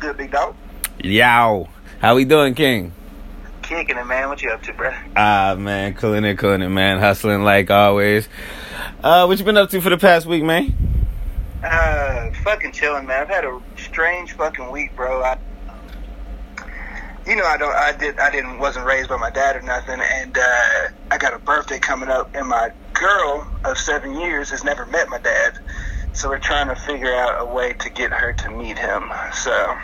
good, big dog? Yow. How we doing, King? Kicking it, man. What you up to, bruh? Man, cooling it, man. Hustling like always. What you been up to for the past week, man? Fucking chilling, man. I've had a strange fucking week, bro. I wasn't raised by my dad or nothing, and I got a birthday coming up, and my girl of 7 years has never met my dad, so we're trying to figure out a way to get her to meet him. So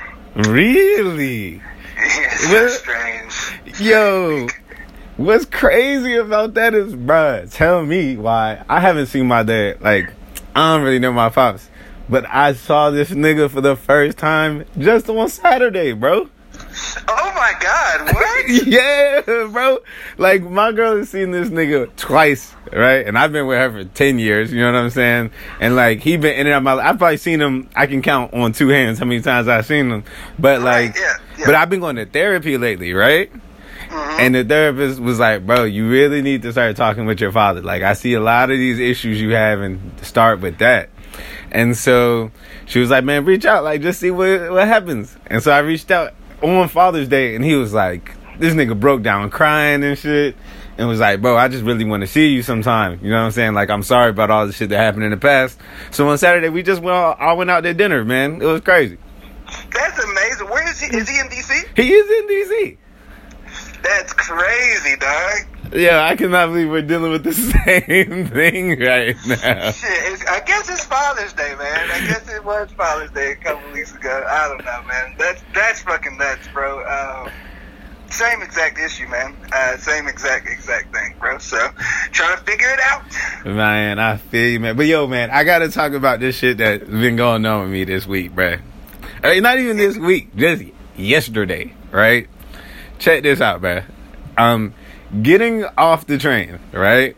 really, it's strange. Yo, what's crazy about that is, bruh, tell me why I haven't seen my dad. Like, I don't really know my pops, but I saw this nigga for the first time just on Saturday, bro. Oh my God, what? Yeah, bro. Like, my girl has seen this nigga twice, right? And I've been with her for 10 years, you know what I'm saying? And, like, he been in and out of my life. I've probably seen him, I can count on two hands how many times I've seen him. But, like, yeah. But I've been going to therapy lately, right? Mm-hmm. And the therapist was like, bro, you really need to start talking with your father. Like, I see a lot of these issues you have, and start with that. And so she was like, man, reach out, like, just see what happens. And so I reached out on Father's Day, and he was like, this nigga broke down crying and shit, and was like, bro, I just really want to see you sometime. You know what I'm saying? Like, I'm sorry about all the shit that happened in the past. So on Saturday, we just I went out to dinner, man. It was crazy. That's amazing. Where is he? Is he in D.C.? He is in D.C. That's crazy, dog. Yeah, I cannot believe we're dealing with the same thing right now. Shit, I guess it's Father's Day, man. I guess it was Father's Day a couple weeks ago. I don't know, man. That's fucking nuts, bro. Same exact issue, man. Same exact thing, bro. So, trying to figure it out. Man, I feel you, man. But yo, man, I gotta talk about this shit that's been going on with me this week, bro. Not even this week, just yesterday, right? Check this out, bro. Getting off the train, right?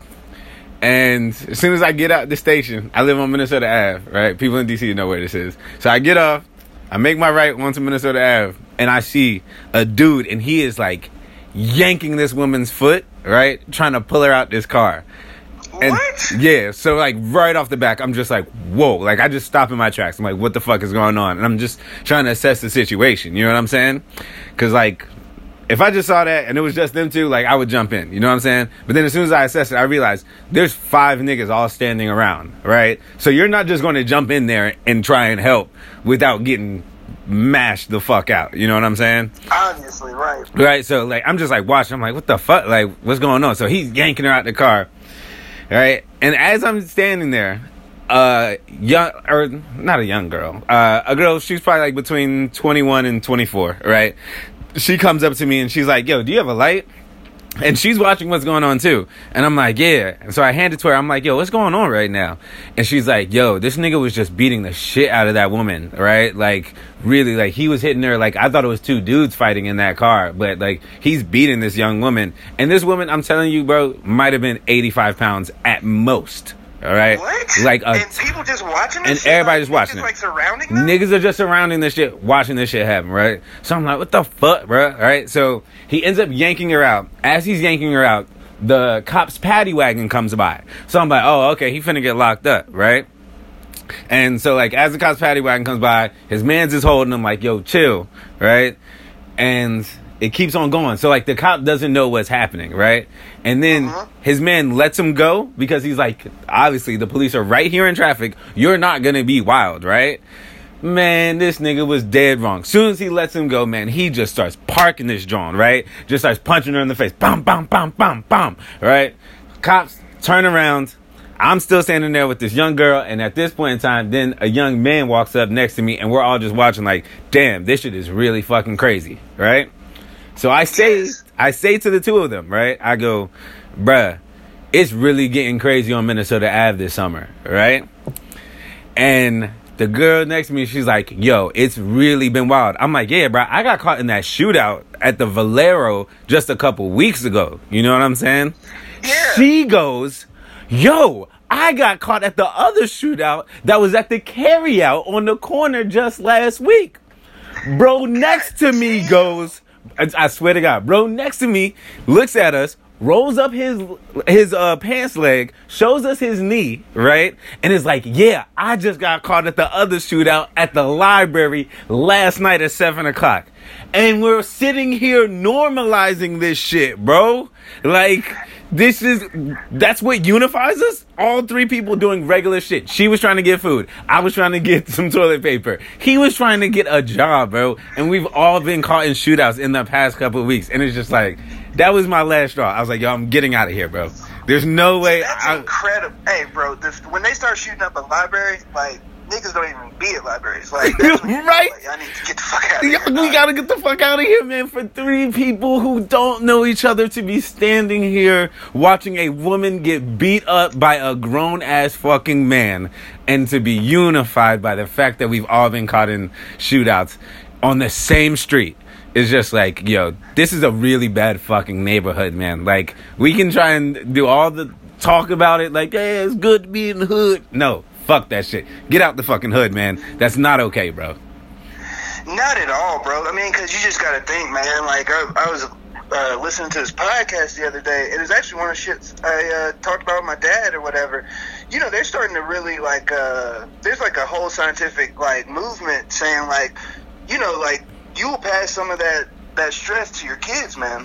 And as soon as I get out the station, I live on Minnesota Ave, right? People in DC know where this is. So I get off, I make my right onto Minnesota Ave, and I see a dude, and he is like yanking this woman's foot, right? Trying to pull her out this car. And, what? Yeah, so like right off the back, I'm just like, whoa. Like, I just stop in my tracks. I'm like, what the fuck is going on? And I'm just trying to assess the situation. You know what I'm saying? Because, like, if I just saw that and it was just them two, like, I would jump in. You know what I'm saying? But then as soon as I assessed it, I realized there's 5 niggas all standing around, right? So you're not just going to jump in there and try and help without getting mashed the fuck out. You know what I'm saying? Obviously, right. Right, so, like, I'm just, like, watching. I'm like, what the fuck? Like, what's going on? So he's yanking her out the car, right? And as I'm standing there, a girl, she's probably, like, between 21 and 24, right? She comes up to me and she's like, yo, do you have a light? And she's watching what's going on too. And I'm like, yeah. And so I hand it to her. I'm like, yo, what's going on right now? And she's like, yo, this nigga was just beating the shit out of that woman, right? Like, really, like, he was hitting her. Like, I thought it was 2 dudes fighting in that car, but, like, he's beating this young woman. And this woman, I'm telling you, bro, might have been 85 pounds at most. All right, what? Like, and people just watching this and shit? everybody just watching just, it. like, surrounding them? Niggas are just surrounding this shit, watching this shit happen, right? So I'm like, what the fuck, bro? Right? So he ends up yanking her out. As he's yanking her out, the cop's paddy wagon comes by. So I'm like, oh, okay, he finna get locked up, right? And so, like, as the cop's paddy wagon comes by, his man's is holding him like, yo, chill, right? And it keeps on going. So, like, the cop doesn't know what's happening, right? And then his man lets him go because he's like, obviously, the police are right here in traffic. You're not going to be wild, right? Man, this nigga was dead wrong. Soon as he lets him go, man, he just starts parking this John, right? Just starts punching her in the face. Bam, bam, bam, bam, bam, right? Cops turn around. I'm still standing there with this young girl, and at this point in time, then a young man walks up next to me, and we're all just watching like, damn, this shit is really fucking crazy, right? So I say to the two of them, right? I go, bruh, it's really getting crazy on Minnesota Ave this summer, right? And the girl next to me, she's like, yo, it's really been wild. I'm like, yeah, bruh, I got caught in that shootout at the Valero just a couple weeks ago. You know what I'm saying? Yeah. She goes, yo, I got caught at the other shootout that was at the carryout on the corner just last week. Bro next to me goes, I swear to God, bro next to me looks at us, rolls up his pants leg, shows us his knee, right? And is like, yeah, I just got caught at the other shootout at the library last night at 7 o'clock. And we're sitting here normalizing this shit, bro. Like, that's what unifies us? All three people doing regular shit. She was trying to get food. I was trying to get some toilet paper. He was trying to get a job, bro. And we've all been caught in shootouts in the past couple of weeks. And it's just like, that was my last straw. I was like, yo, I'm getting out of here, bro. There's no way. That's incredible. Hey, bro, when they start shooting up a library, like, niggas don't even be at libraries. Like, that's when right? Like, I need to get the fuck out of here. We gotta get the fuck out of here, man. For three people who don't know each other to be standing here watching a woman get beat up by a grown-ass fucking man and to be unified by the fact that we've all been caught in shootouts on the same street. It's just like, yo, this is a really bad fucking neighborhood, man. Like, we can try and do all the talk about it, like, hey, it's good to be in the hood. No. Fuck that shit. Get out the fucking hood, man. That's not okay, bro. Not at all, bro. I mean, because you just got to think, man. Like, I was listening to this podcast the other day. It was actually one of the shits I talked about with my dad or whatever. You know, they're starting to really, like, there's, like, a whole scientific, like, movement saying, like, you know, like, you will pass some of that stress to your kids, man.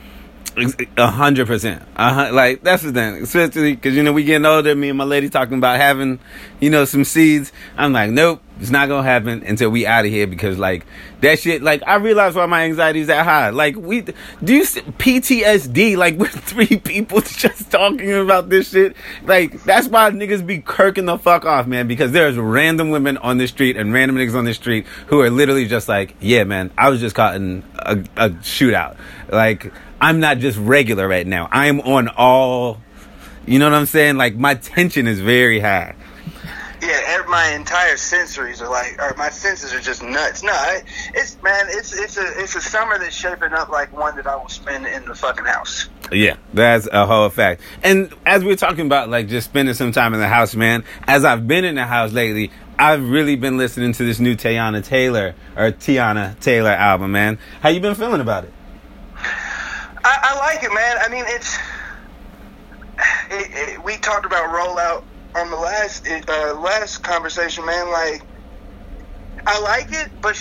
100%. Like, that's the thing. Especially because, you know, we getting older. Me and my lady talking about having, you know, some seeds. I'm like, nope, it's not gonna happen until we out of here, because, like, that shit, like, I realize why my anxiety is that high. Like, PTSD, like, we're three people just talking about this shit. Like, that's why niggas be kirking the fuck off, man, because there's random women on the street and random niggas on the street who are literally just like, yeah, man, I was just caught in a shootout. Like, I'm not just regular right now. I am on all, you know what I'm saying? Like, my tension is very high. Yeah, my entire sensories are like, or my senses are just nuts. No, it's a summer that's shaping up like one that I will spend in the fucking house. Yeah, that's a whole fact. And as we're talking about, like, just spending some time in the house, man, as I've been in the house lately, I've really been listening to this new Tiana Taylor album, man. How you been feeling about it? I like it, man. I mean, we talked about Rollout on the last conversation, man. Like, I like it, but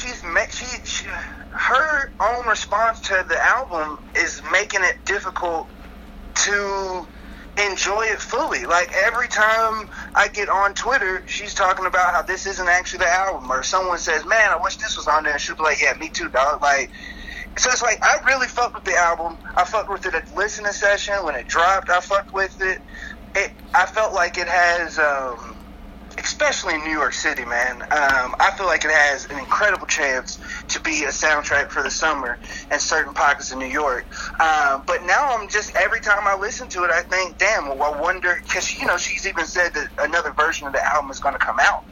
her own response to the album is making it difficult to enjoy it fully. Like, every time I get on Twitter, she's talking about how this isn't actually the album, or someone says, man, I wish this was on there, and she'll be like, yeah, me too, dog. Like, so it's like, I really fucked with the album. I fucked with it at the listening session. When it dropped, I fucked with it. I felt like it has, especially in New York City, man, I feel like it has an incredible chance to be a soundtrack for the summer in certain pockets of New York. But now I'm just, every time I listen to it, I think, damn, well, I wonder, because, you know, she's even said that another version of the album is going to come out.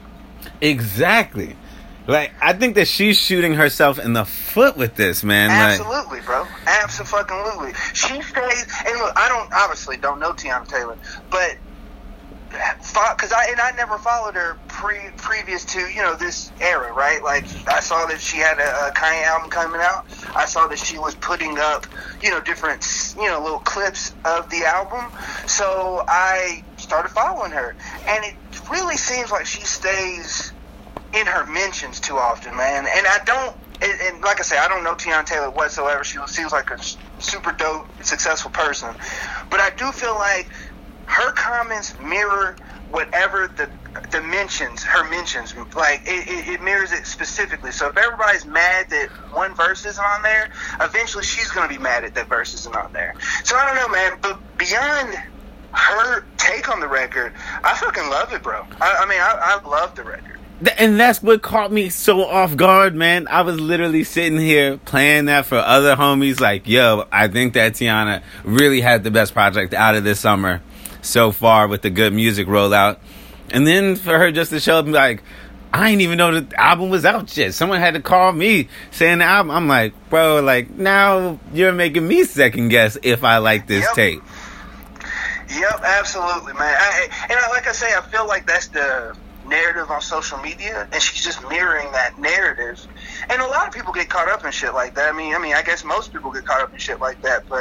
Exactly. Like, I think that she's shooting herself in the foot with this, man. Absolutely, bro. Absolutely. She stays, and look, I don't know Tiana Taylor, but because I never followed her previous to, you know, this era, right? Like, I saw that she had a Kanye album coming out. I saw that she was putting up, you know, different, you know, little clips of the album. So I started following her, and it really seems like she stays in her mentions too often, man. And and like I say, I don't know Tiana Taylor whatsoever. She seems like a super dope, successful person. But I do feel like her comments mirror whatever the mentions, her mentions, like, it mirrors it specifically. So if everybody's mad that one verse isn't on there, eventually she's going to be mad at that verse isn't on there. So I don't know, man, but beyond her take on the record, I fucking love it, bro. I love the record. And that's what caught me so off guard, man. I was literally sitting here playing that for other homies, like, yo, I think that Tiana really had the best project out of this summer so far with the good music rollout. And then for her just to show up, like, I didn't even know the album was out yet. Someone had to call me saying the album. I'm like, bro, like, now you're making me second guess if I like this tape. Yep, absolutely, man. Like I say, I feel like that's the narrative on social media, and she's just mirroring that narrative. And a lot of people get caught up in shit like that. I mean, I guess most people get caught up in shit like that, but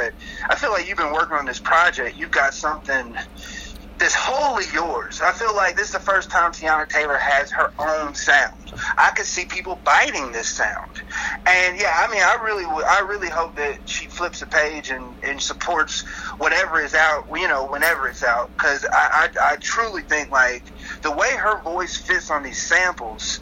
I feel like you've been working on this project. You've got something that's wholly yours. I feel like this is the first time Teyana Taylor has her own sound. I could see people biting this sound. And yeah, I mean, I really hope that she flips the page and supports whatever is out, you know, whenever it's out. Because I truly think, like, the way her voice fits on these samples,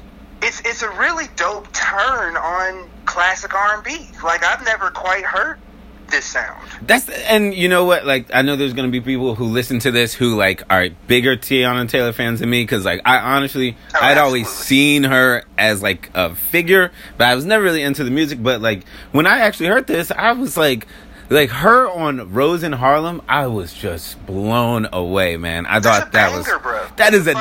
it's a really dope turn on classic R&B. Like, I've never quite heard this sound. And you know what, like, I know there's gonna be people who listen to this who, like, are bigger Teyana Taylor fans than me, because, like, I honestly, I'd always seen her as, like, a figure, but I was never really into the music. But, like, when I actually heard this, I was like her on Rose in Harlem, I was just blown away, man. I thought that is an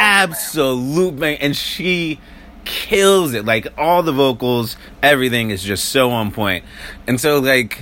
absolute bang, and she kills it. Like, all the vocals, everything is just so on point. And so, like,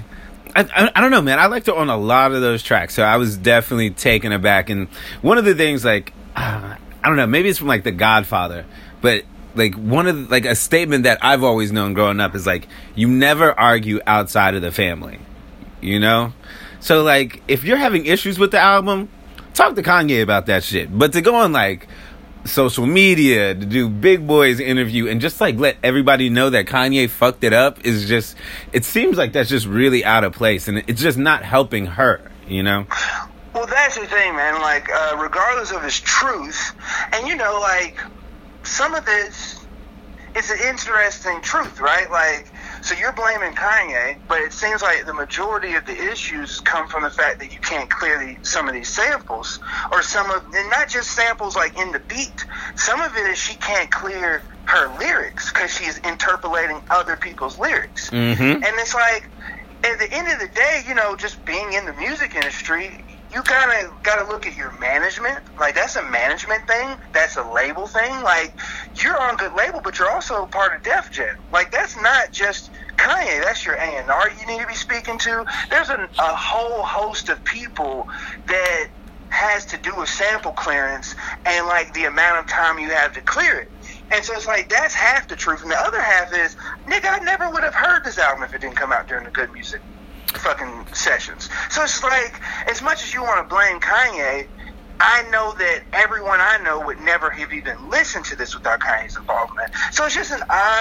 I don't know, man. I liked her on a lot of those tracks, so I was definitely taken aback. And one of the things, like, I don't know, maybe it's from, like, The Godfather, but, like, one of the, like, a statement that I've always known growing up is, like, you never argue outside of the family, you know? So, like, if you're having issues with the album, talk to Kanye about that shit. But to go on, like, social media, to do Big Boy's interview and just, like, let everybody know that Kanye fucked it up is just, it seems like that's just really out of place, and it's just not helping her, you know? Well, that's the thing, man. Like, regardless of his truth, and, you know, like, some of this is an interesting truth, right? Like, so you're blaming Kanye, but it seems like the majority of the issues come from the fact that you can't clear some of these samples, or and not just samples like in the beat. Some of it is she can't clear her lyrics because she's interpolating other people's lyrics. Mm-hmm. And it's like, at the end of the day, you know, just being in the music industry, you kind of got to look at your management. Like, that's a management thing. That's a label thing. Like, you're on good label, but you're also part of Def Jam. Like, that's not just Kanye. That's your A&R you need to be speaking to. There's a whole host of people that has to do with sample clearance and, like, the amount of time you have to clear it. And so it's like, that's half the truth. And the other half is, nigga, I never would have heard this album if it didn't come out during the Good Music fucking sessions. So it's like, as much as you want to blame Kanye, I know that everyone I know would never have even listened to this without Kanye's involvement. So it's just an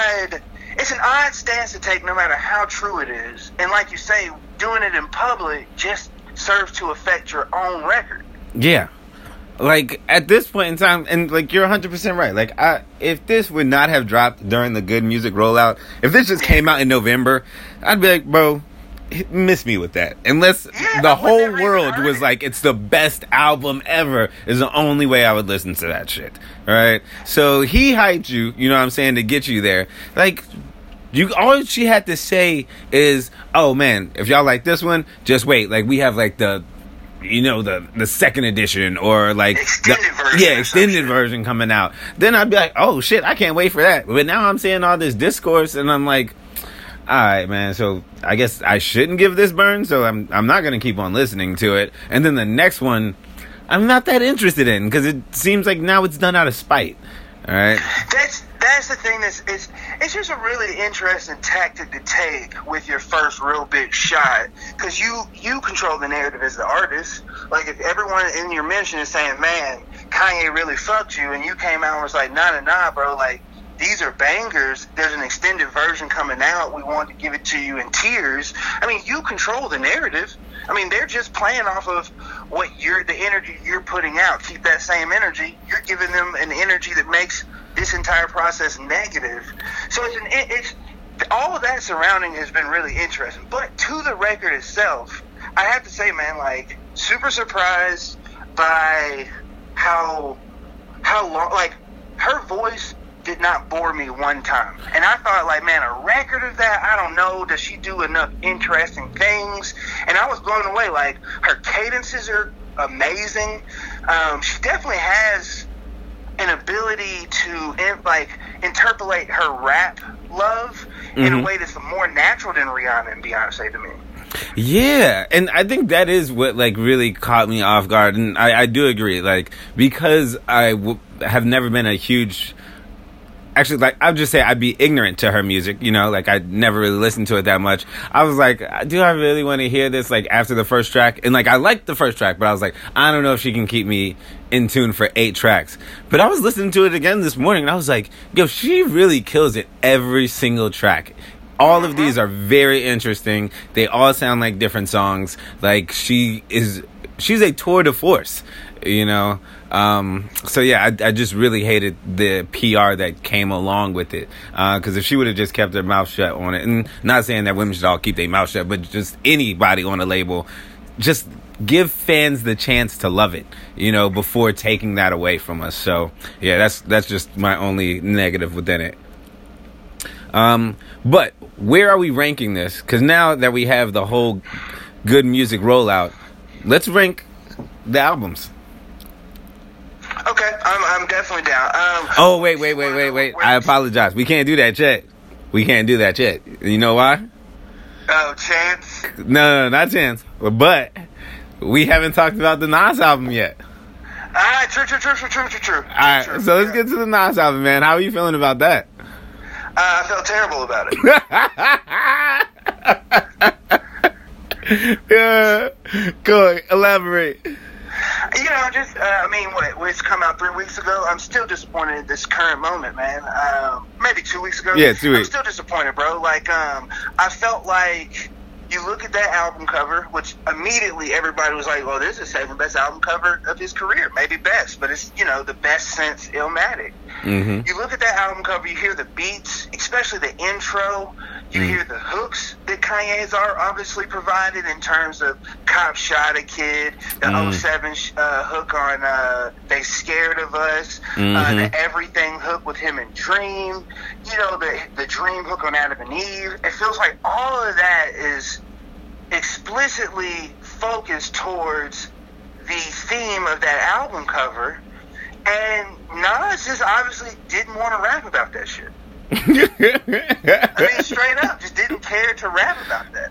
odd stance to take, no matter how true it is. And like you say, doing it in public just serves to affect your own record. Yeah. Like, at this point in time, and, like, you're 100% right. Like, if this would not have dropped during the Good Music rollout, if this just came out in November, I'd be like, bro, miss me with that. Unless the whole world was like, it's the best album ever, is the only way I would listen to that shit. Alright? So he hyped you, you know what I'm saying, to get you there. Like, all she had to say is, oh man, if y'all like this one, just wait. Like, we have, like, the second edition, or, like, extended version coming out. Then I'd be like, oh shit, I can't wait for that. But now I'm seeing all this discourse, and I'm like, alright, man, so I guess I shouldn't give this burn, so I'm not going to keep on listening to it. And then the next one, I'm not that interested in, because it seems like now it's done out of spite. Alright? That's the thing, it's just a really interesting tactic to take with your first real big shot, because you control the narrative as the artist. Like, if everyone in your mention is saying, man, Kanye really fucked you, and you came out and was like, nah, bro, like, these are bangers. There's an extended version coming out. We want to give it to you in tears. I mean, you control the narrative. I mean, they're just playing off of the energy you're putting out. Keep that same energy. You're giving them an energy that makes this entire process negative. So it's all of that surrounding has been really interesting. But to the record itself, I have to say, man, like, super surprised by how long, like, her voice did not bore me one time. And I thought, like, man, a record of that, I don't know, does she do enough interesting things? And I was blown away. Like, her cadences are amazing. She definitely has an ability to, like, interpolate her rap love in a way that's more natural than Rihanna and Beyonce to me. Yeah, and I think that is what, like, really caught me off guard. And I do agree, like, because I have never been a huge actually, like, I'll just say I'd be ignorant to her music, you know, like, I'd never really listened to it that much. I was like, do I really want to hear this, like, after the first track? And, like, I liked the first track, but I was like, I don't know if she can keep me in tune for 8 tracks. But I was listening to it again this morning, and I was like, yo, she really kills it every single track. All of these are very interesting. They all sound like different songs. Like, she's a tour de force, you know? So yeah, I just really hated the PR that came along with it. Cause if she would have just kept her mouth shut on it, and not saying that women should all keep their mouth shut, but just anybody on a label, just give fans the chance to love it, you know, before taking that away from us. So yeah, that's just my only negative within it. But where are we ranking this? Cause now that we have the whole good music rollout, let's rank the albums. Okay, I'm definitely down. Oh, wait. I apologize. We can't do that yet. You know why? Oh, Chance? No, not Chance. But we haven't talked about the Nas album yet. Alright, true. Alright, so let's get to the Nas album, man. How are you feeling about that? I felt terrible about it. Yeah. Go ahead, elaborate. You know, just, it's come out 3 weeks ago. I'm still disappointed in this current moment, man. Maybe 2 weeks ago. Yeah, 2 weeks. I'm still disappointed, bro. Like, I felt like you look at that album cover, which immediately everybody was like, well, this is the second best album cover of his career. Maybe best, but it's, you know, the best since Illmatic. Mm-hmm. You look at that album cover, you hear the beats, especially the intro, you hear the hooks that Kanye has obviously provided in terms of Cop Shot a Kid, the 07 hook on They Scared of Us, the Everything hook with him and Dream, you know, the Dream hook on Adam and Eve. It feels like all of that is explicitly focused towards the theme of that album cover, and Nas just obviously didn't want to rap about that shit. I mean, straight up, just didn't care to rap about that.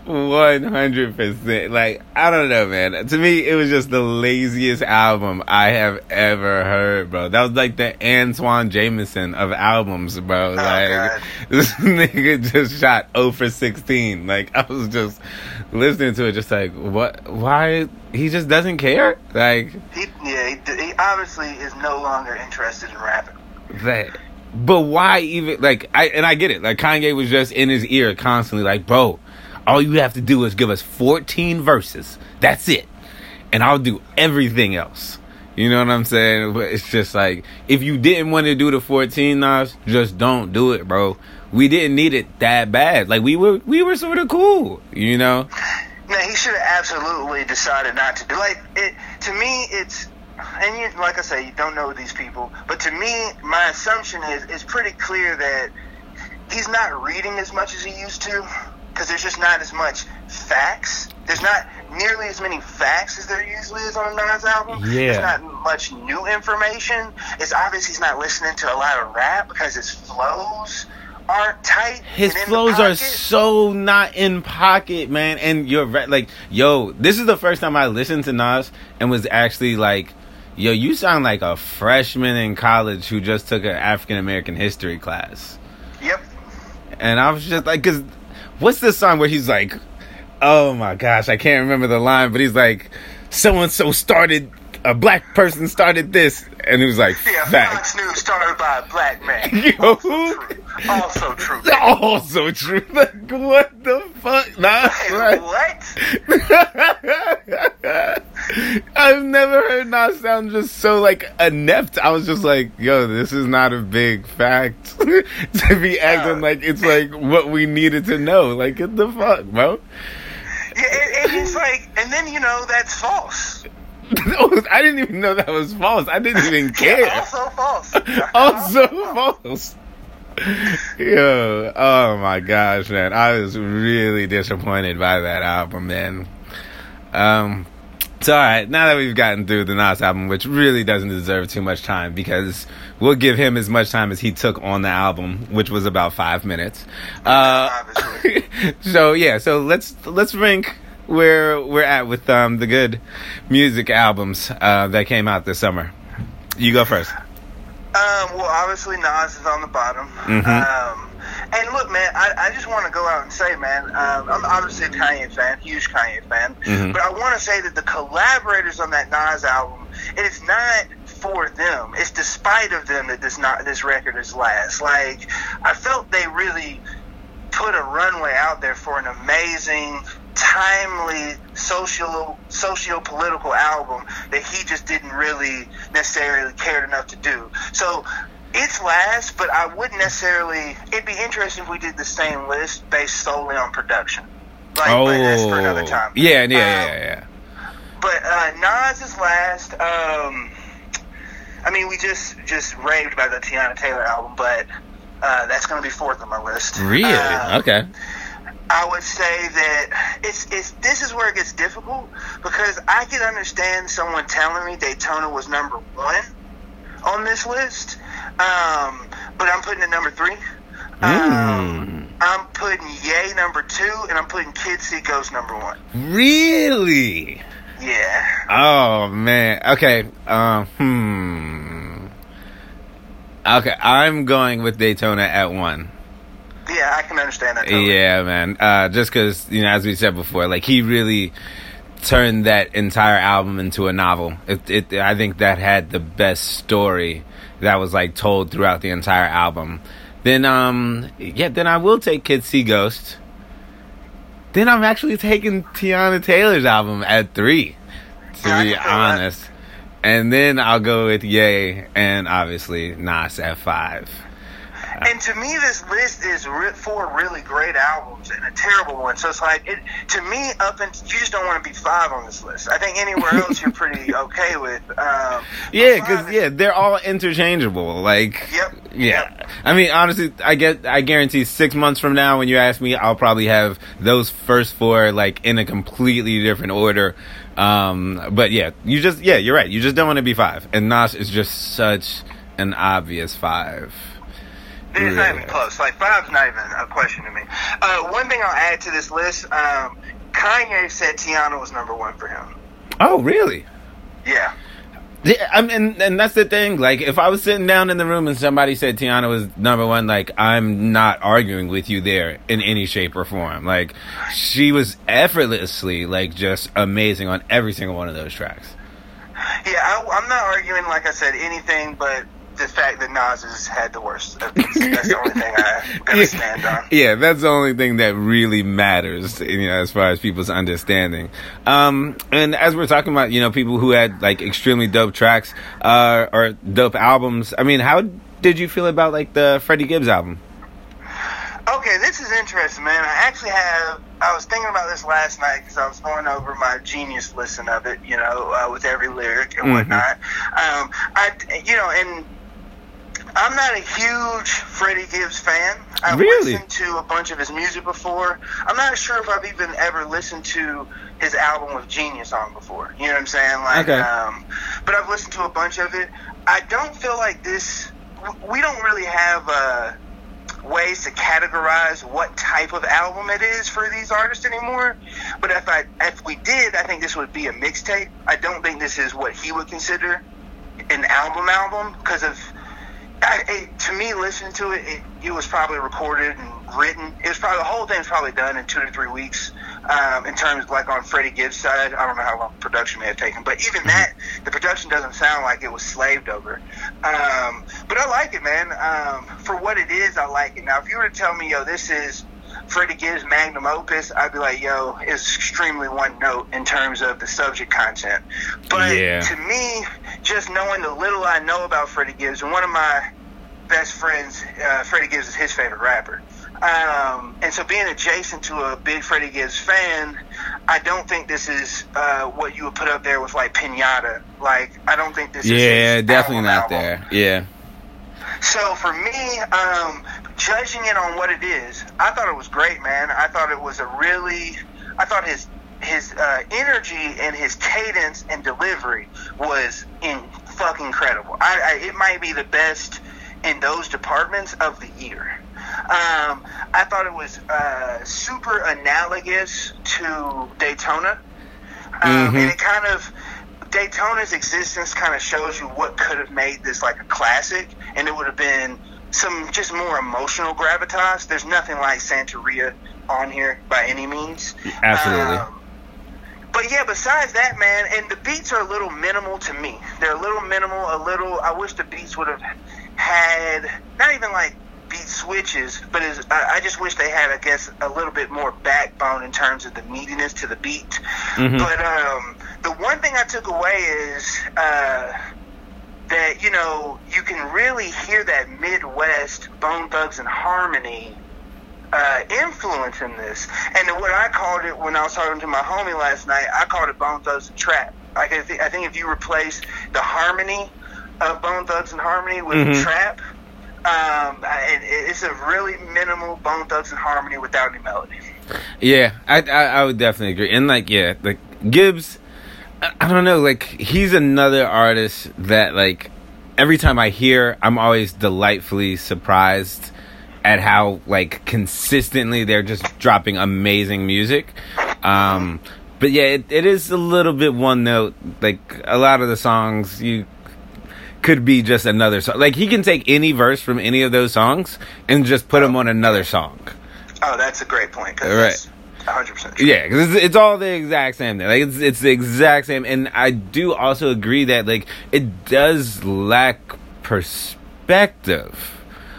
100%. Like, I don't know, man. To me, it was just the laziest album I have ever heard, bro. That was like the Antoine Jameson of albums, bro. God. This nigga just shot 0 for 16. Like, I was just listening to it, just like, what? Why? He just doesn't care? Like, He obviously is no longer interested in rapping. that. But why even, like, I get it. Like, Kanye was just in his ear constantly, like, bro, all you have to do is give us 14 verses. That's it. And I'll do everything else. You know what I'm saying? But it's just like, if you didn't want to do the 14, Nas, just don't do it, bro. We didn't need it that bad. Like, we were sort of cool, you know? No, he should have absolutely decided not to do. Like, to me, it's, and you, like I say, you don't know these people, but to me, my assumption is it's pretty clear that he's not reading as much as he used to, because there's just not as much facts. There's not nearly as many facts as there usually is on a Nas album. Yeah. There's not much new information. It's obvious he's not listening to a lot of rap because his flows aren't tight. His and in flows the are pocket. so not in pocket, man. And you're right. Like, yo, this is the first time I listened to Nas and was actually like, yo, you sound like a freshman in college who just took an African American history class. Yep. And I was just like, cause what's the song where he's like, oh my gosh, I can't remember the line, but he's like, so-and-so started, a black person started this. And he was like, Yeah, fact. Fox News started by a black man. Yo. Also true. Also true. Like, what the fuck? Nah, Like, what? I've never heard Nas sound just so, like, inept. I was just like, yo, this is not a big fact. To be acting like it's, like, what we needed to know. Like, what the fuck, bro? Yeah, and it's like, and then, you know, that's false. I didn't even know that was false. I didn't even care. Yeah, also false. Also false. Yo, oh my gosh, man. I was really disappointed by that album, man. So, alright, now that we've gotten through the Nas album, which really doesn't deserve too much time, because we'll give him as much time as he took on the album, which was about 5 minutes. So yeah, so let's rank where we're at with the good music albums that came out this summer. You go first. Well, obviously Nas is on the bottom. And look, man, I just want to go out and say, man, I'm obviously a Kanye fan, huge Kanye fan, but I want to say that the collaborators on that Nas album, it's not for them. It's despite of them that this record is last. Like, I felt they really put a runway out there for an amazing, timely socio-political album that he just didn't really necessarily cared enough to do. So it's last, but I wouldn't necessarily. It'd be interesting if we did the same list based solely on production. But that's for another time. Yeah. But Nas is last. I mean, we just raved about the Tiana Taylor album, but that's going to be fourth on my list. Really? Okay. I would say that this is where it gets difficult, because I could understand someone telling me Daytona was number 1 on this list, but I'm putting it number 3. I'm putting Ye number 2, and I'm putting Kids See Ghosts number 1. Really? Yeah. Oh man. Okay. Okay, I'm going with Daytona at 1. Yeah, I can understand that totally. Yeah, man. Just because, as we said before, like, he really turned that entire album into a novel. I think that had the best story that was, like, told throughout the entire album. Then I will take Kids See Ghost. Then I'm actually taking Tiana Taylor's album at 3, to be honest. And then I'll go with Ye and obviously Nas at 5. And to me, this list is 4 really great albums and a terrible one. So it's like, to me, you just don't want to be 5 on this list. I think anywhere else you're pretty okay with. Because they're all interchangeable. Like, Yep. I mean, honestly, I guarantee 6 months from now, when you ask me, I'll probably have those first 4 like in a completely different order. But you're right. You just don't want to be 5. And Nas is just such an obvious 5. It's not even close. Like, 5's not even a question to me. One thing I'll add to this list, Kanye said Tiana was number 1 for him. Oh, really? Yeah. Yeah, and that's the thing. Like, if I was sitting down in the room and somebody said Tiana was number 1, like, I'm not arguing with you there in any shape or form. Like, she was effortlessly, like, just amazing on every single one of those tracks. Yeah, I'm not arguing, like I said, anything but the fact that Nas has had the worst. That's the only thing I'm going to stand on. Yeah, that's the only thing that really matters, as far as people's understanding. And as we're talking about, people who had, like, extremely dope tracks, or dope albums, I mean, how did you feel about, like, the Freddie Gibbs album? Okay, this is interesting, man. I was thinking about this last night because I was going over my Genius listen of it, with every lyric and whatnot. And I'm not a huge Freddie Gibbs fan. I've listened to a bunch of his music before. I'm not sure if I've even ever listened to his album with Genius on before. You know what I'm saying? Like, okay. But I've listened to a bunch of it. I don't feel like we don't really have ways to categorize what type of album it is for these artists anymore. But if we did, I think this would be a mixtape. I don't think this is what he would consider an album because of. To me, listening to it, it was probably recorded and written. The whole thing was probably done in 2 to 3 weeks. In terms of, like, on Freddie Gibbs' side, I don't know how long production may have taken, but even that, the production doesn't sound like it was slaved over. But I like it, man. For what it is, I like it. Now, if you were to tell me, this is Freddie Gibbs' magnum opus, I'd be like, it's extremely one note in terms of the subject content. But to me, just knowing the little I know about Freddie Gibbs, and one of my best friends, Freddie Gibbs is his favorite rapper. And so being adjacent to a big Freddie Gibbs fan, I don't think this is what you would put up there with, like, Pinata. Like, I don't think this is his definitely not album. There. Yeah. So for me, judging it on what it is, I thought it was great, man. I thought it was I thought his energy and his cadence and delivery was fucking incredible. It might be the best in those departments of the year. I thought it was super analogous to Daytona. And it kind of Daytona's existence kind of shows you what could have made this like a classic, and it would have been some just more emotional gravitas. There's nothing like Santeria on here by any means. Absolutely. But yeah, besides that, man, and the beats are a little minimal to me. They're a little minimal, I wish the beats would have had, not even like beat switches, but I just wish they had, I guess, a little bit more backbone in terms of the meatiness to the beat. Mm-hmm. But the one thing I took away is that, you know, you can really hear that Midwest Bone Thugs and Harmony influence in this. And what I called it when I was talking to my homie last night, I called it Bone Thugs and Trap. Like, I think if you replace the harmony of Bone Thugs and Harmony with Mm-hmm. Trap, it's a really minimal Bone Thugs and Harmony without any melody. Yeah, I would definitely agree. And like, yeah, like Gibbs, I don't know, like he's another artist that like every time I hear, I'm always delightfully surprised at how like consistently they're just dropping amazing music. But yeah, it is a little bit one note. Like a lot of the songs you could be just another song. Like he can take any verse from any of those songs and just put them on another song. Oh, that's a great point. Right. 100% true. Yeah, because it's all the exact same thing. Like it's the exact same. And I do also agree that like it does lack perspective.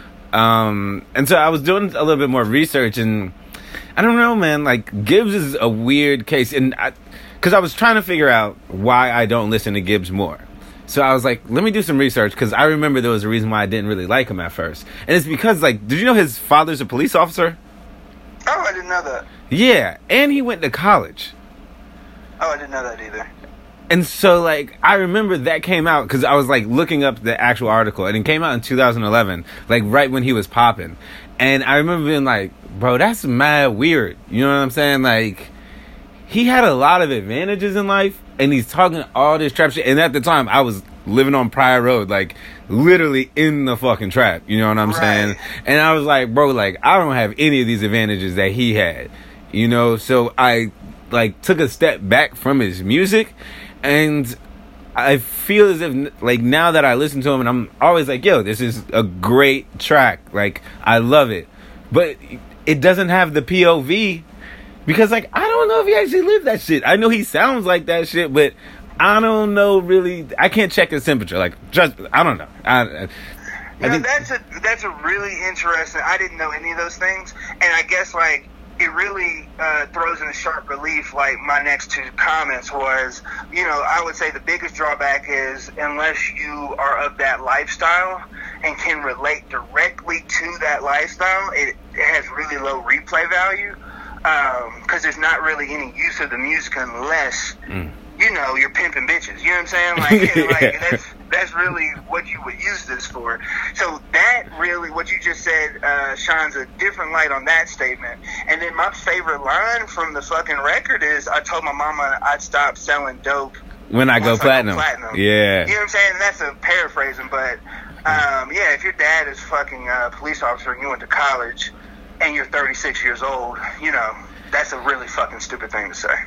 And so I was doing a little bit more research, and I don't know, man. Like Gibbs is a weird case, and because I was trying to figure out why I don't listen to Gibbs more. So I was like, let me do some research, because I remember there was a reason why I didn't really like him at first, and it's because like, did you know his father's a police officer? Oh, I didn't know that. Yeah, and he went to college. Oh, I didn't know that either. And so, like, I remember that came out because I was, like, looking up the actual article. And it came out in 2011, like, right when he was popping. And I remember being like, bro, that's mad weird. You know what I'm saying? Like, he had a lot of advantages in life. And he's talking all this trap shit. And at the time, I was living on Pryor Road, like, literally in the fucking trap. You know what I'm saying? And I was like, bro, like, I don't have any of these advantages that he had. You know? So I, like, took a step back from his music. And I feel as if, like, now that I listen to him, and I'm always like, yo, this is a great track. Like, I love it. But it doesn't have the POV. Because, like, I don't know if he actually lived that shit. I know he sounds like that shit, but I don't know really. I can't check his temperature. Like, just, I don't know. I think that's a really interesting. I didn't know any of those things. And I guess, like, it really throws in sharp relief, like, my next two comments was, you know, I would say the biggest drawback is unless you are of that lifestyle and can relate directly to that lifestyle, it has really low replay value, because there's not really any use of the music unless, you know, you're pimping bitches. You know what I'm saying? Like, Yeah. that's really what you would use this for. So that really, what you just said, shines a different light on that statement. And then my favorite line from the fucking record is, I told my mama I'd stop selling dope when I go platinum. Yeah. You know what I'm saying? That's a paraphrasing, but yeah, if your dad is fucking a police officer and you went to college and you're 36 years old, you know, that's a really fucking stupid thing to say.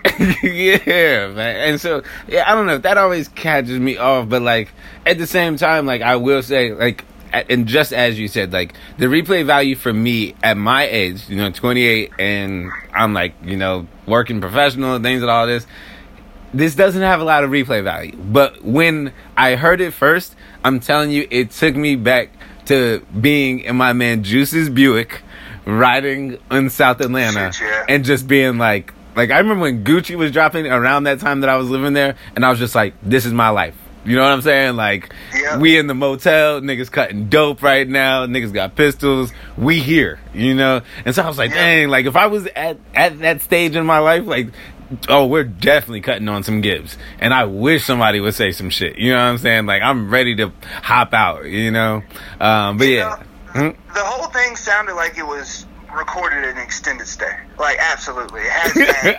Yeah, man. And so, yeah, I don't know. That always catches me off. But, like, at the same time, like, I will say, like, and just as you said, like, the replay value for me at my age, you know, 28, and I'm, like, you know, working professional and things and all this doesn't have a lot of replay value. But when I heard it first, I'm telling you, it took me back to being in my man Juice's Buick, riding in South Atlanta, and just being like I remember when Gucci was dropping around that time that I was living there, and I was just like, this is my life. You know what I'm saying? Like, we in the motel, niggas cutting dope right now, niggas got pistols, we here, you know? And so I was like, dang, like, if I was at that stage in my life, like, oh, we're definitely cutting on some Gibbs. And I wish somebody would say some shit, you know what I'm saying? Like, I'm ready to hop out, you know? But yeah. The whole thing sounded like it was recorded in extended stay. Like, absolutely. It has that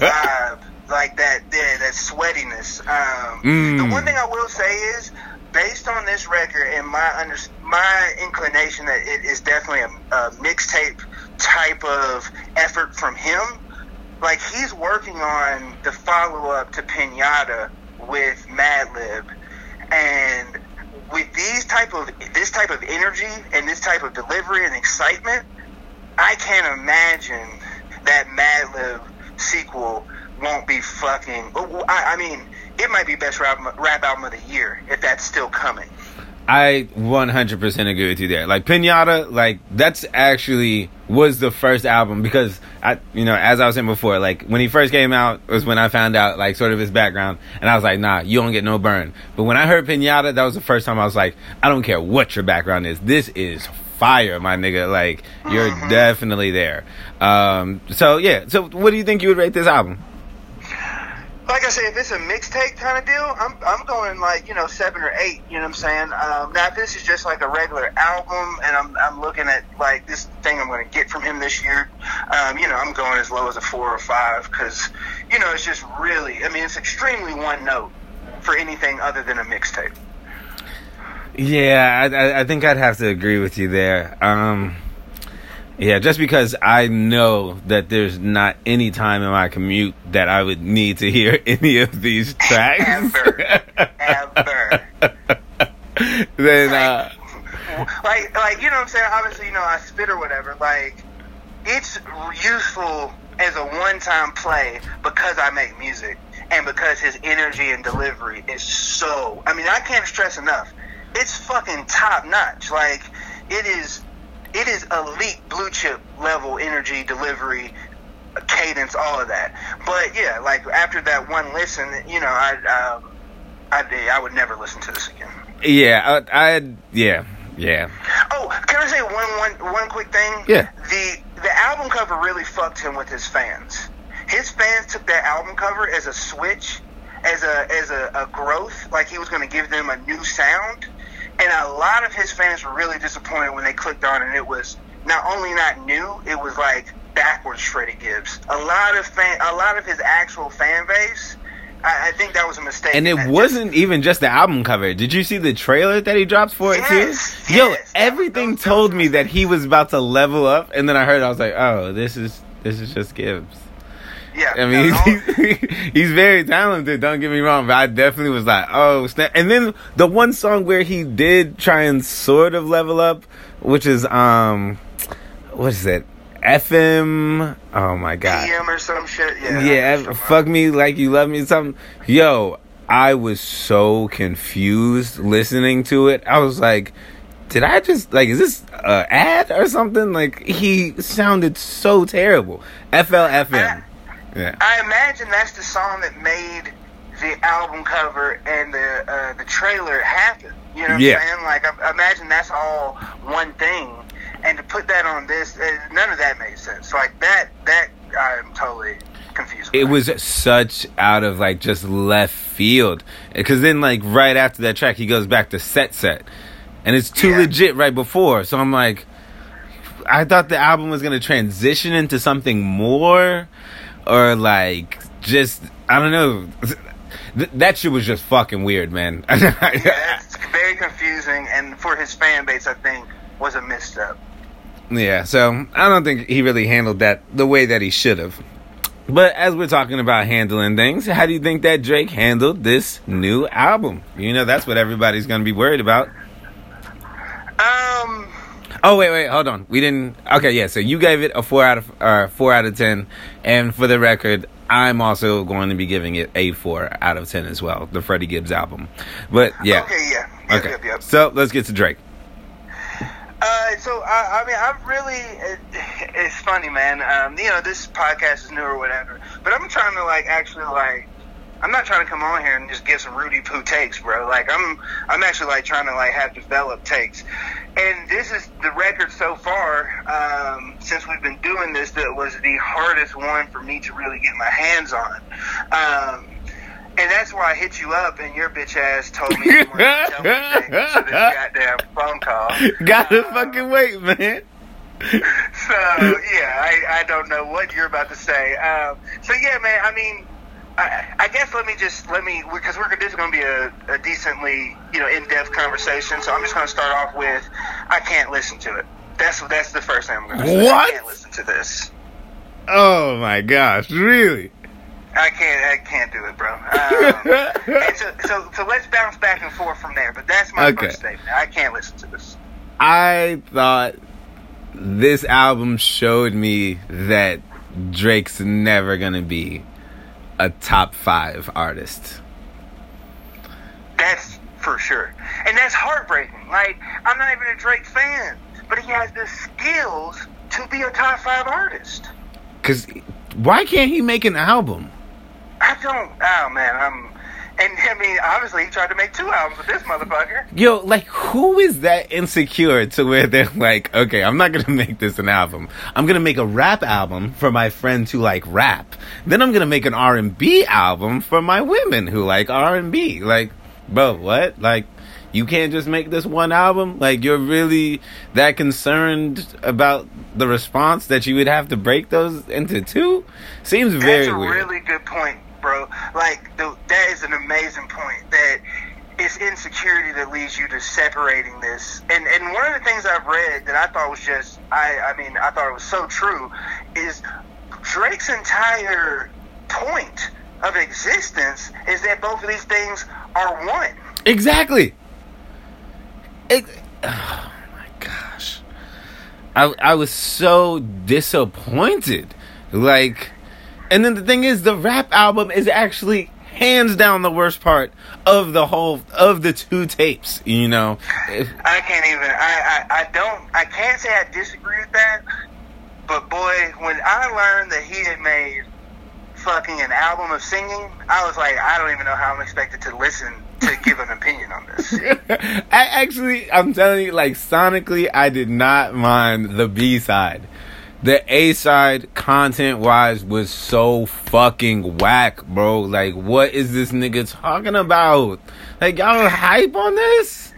vibe, like that sweatiness. The one thing I will say is, based on this record and my inclination that it is definitely a mixtape type of effort from him, like, he's working on the follow-up to Pinata with Madlib, and with this type of energy and this type of delivery and excitement, I can't imagine that Madlib sequel won't be fucking. I mean, it might be best rap album of the year if that's still coming. I 100% agree with you there. Like, Pinata, like, that's actually was the first album because, as I was saying before, like, when he first came out was when I found out, like, sort of his background, and I was like, nah, you don't get no burn. But when I heard Pinata, that was the first time I was like, I don't care what your background is. This is fire, my nigga. Like, you're definitely there. So what do you think you would rate this album? Like I said, if it's a mixtape kind of deal, I'm going like 7 or 8. You know what I'm saying? Now if this is just like a regular album, and I'm looking at like this thing I'm going to get from him this year, I'm going as low as a 4 or 5 because it's just really, I mean, it's extremely one note for anything other than a mixtape. Yeah, I think I'd have to agree with you there. Yeah, just because I know that there's not any time in my commute that I would need to hear any of these tracks. Ever. Then, like, you know what I'm saying? Obviously, I spit or whatever. Like, it's useful as a one-time play because I make music and because his energy and delivery is so... I mean, I can't stress enough. It's fucking top-notch. Like, it is elite blue chip level energy, delivery, cadence, all of that. But yeah, like after that one listen, I would never listen to this again. Yeah, yeah. Oh, can I say one quick thing? Yeah. The album cover really fucked him with his fans. His fans took that album cover as a switch, as a growth, like he was going to give them a new sound. And a lot of his fans were really disappointed when they clicked on it, and it was not only not new, it was like backwards Freddie Gibbs. A lot of his actual fan base, I think that was a mistake. And it wasn't even just the album cover. Did you see the trailer that he dropped for it too? Yo, everything told me that he was about to level up, and then I heard, I was like, oh, this is just Gibbs. Yeah, I mean, he's very talented, don't get me wrong, but I definitely was like, oh, snap. And then the one song where he did try and sort of level up, which is, what is it? FM, oh my God. PM or some shit, yeah. Fuck Me Like You Love Me, something. Yo, I was so confused listening to it. I was like, did I just, like, is this an ad or something? Like, he sounded so terrible. FLFM. Yeah. I imagine that's the song that made the album cover and the trailer happen. You know what I'm saying? Like, I imagine that's all one thing. And to put that on this, none of that made sense. Like, that I'm totally confused. It was such out of, like, just left field. Because then, like, right after that track, he goes back to Set. And it's too legit right before. So I'm like, I thought the album was going to transition into something more. Or, like, just, I don't know. That shit was just fucking weird, man. It's very confusing, and for his fan base, I think, was a misstep. Yeah, so I don't think he really handled that the way that he should have. But as we're talking about handling things, how do you think that Drake handled this new album? That's what everybody's going to be worried about. Oh, wait, hold on. We didn't... Okay, yeah, so you gave it a 4 out of 10. And for the record, I'm also going to be giving it a 4 out of 10 as well, the Freddie Gibbs album. But, yeah. Okay, yeah. Okay. Yep. So, let's get to Drake. I mean, I really... It's funny, man. This podcast is new or whatever. But I'm trying to, actually, I'm not trying to come on here and just give some Rudy Poo takes, bro. Like, I'm actually, trying to, have developed takes. And this is the record so far, since we've been doing this, that was the hardest one for me to really get my hands on. And that's why I hit you up, and your bitch ass told me you wanted to tell me things to this goddamn phone call. Gotta fucking wait, man. So, yeah, I don't know what you're about to say. So, yeah, man, I mean... I guess let me because this is going to be a decently in-depth conversation. So I'm just going to start off with I can't listen to it. That's the first thing I'm going to say. What? I can't listen to this. Oh my gosh, really? I can't do it, bro. And so let's bounce back and forth from there. But that's my first statement. I can't listen to this. I thought this album showed me that Drake's never gonna be a top 5 artist. That's for sure. And that's heartbreaking. Like, I'm not even a Drake fan, but he has the skills to be a top 5 artist. Cause why can't he make an album? And I mean, obviously he tried to make 2 albums with this motherfucker. Yo, like, who is that insecure to where they're like, okay, I'm not gonna make this an album. I'm gonna make a rap album for my friends who like rap. Then I'm gonna make an R&B album for my women who like R&B. Like, bro, what? Like, you can't just make this one album? Like, you're really that concerned about the response that you would have to break those into 2? Seems very weird. That's a really good point, bro. Like, that is an amazing point. That it's insecurity that leads you to separating this. And one of the things I've read that I thought was just, I thought it was so true, is Drake's entire point of existence is that both of these things are one. Exactly. Oh my gosh. I was so disappointed. Like, and then the thing is, the rap album is actually hands down the worst part of the 2 tapes, you know. I can't even, I can't say I disagree with that, but boy, when I learned that he had made fucking an album of singing, I was like, I don't even know how I'm expected to listen to give an opinion on this. I'm telling you, like, sonically, I did not mind the B-side. The A-side, content-wise, was so fucking whack, bro. Like, what is this nigga talking about? Like, y'all hype on this?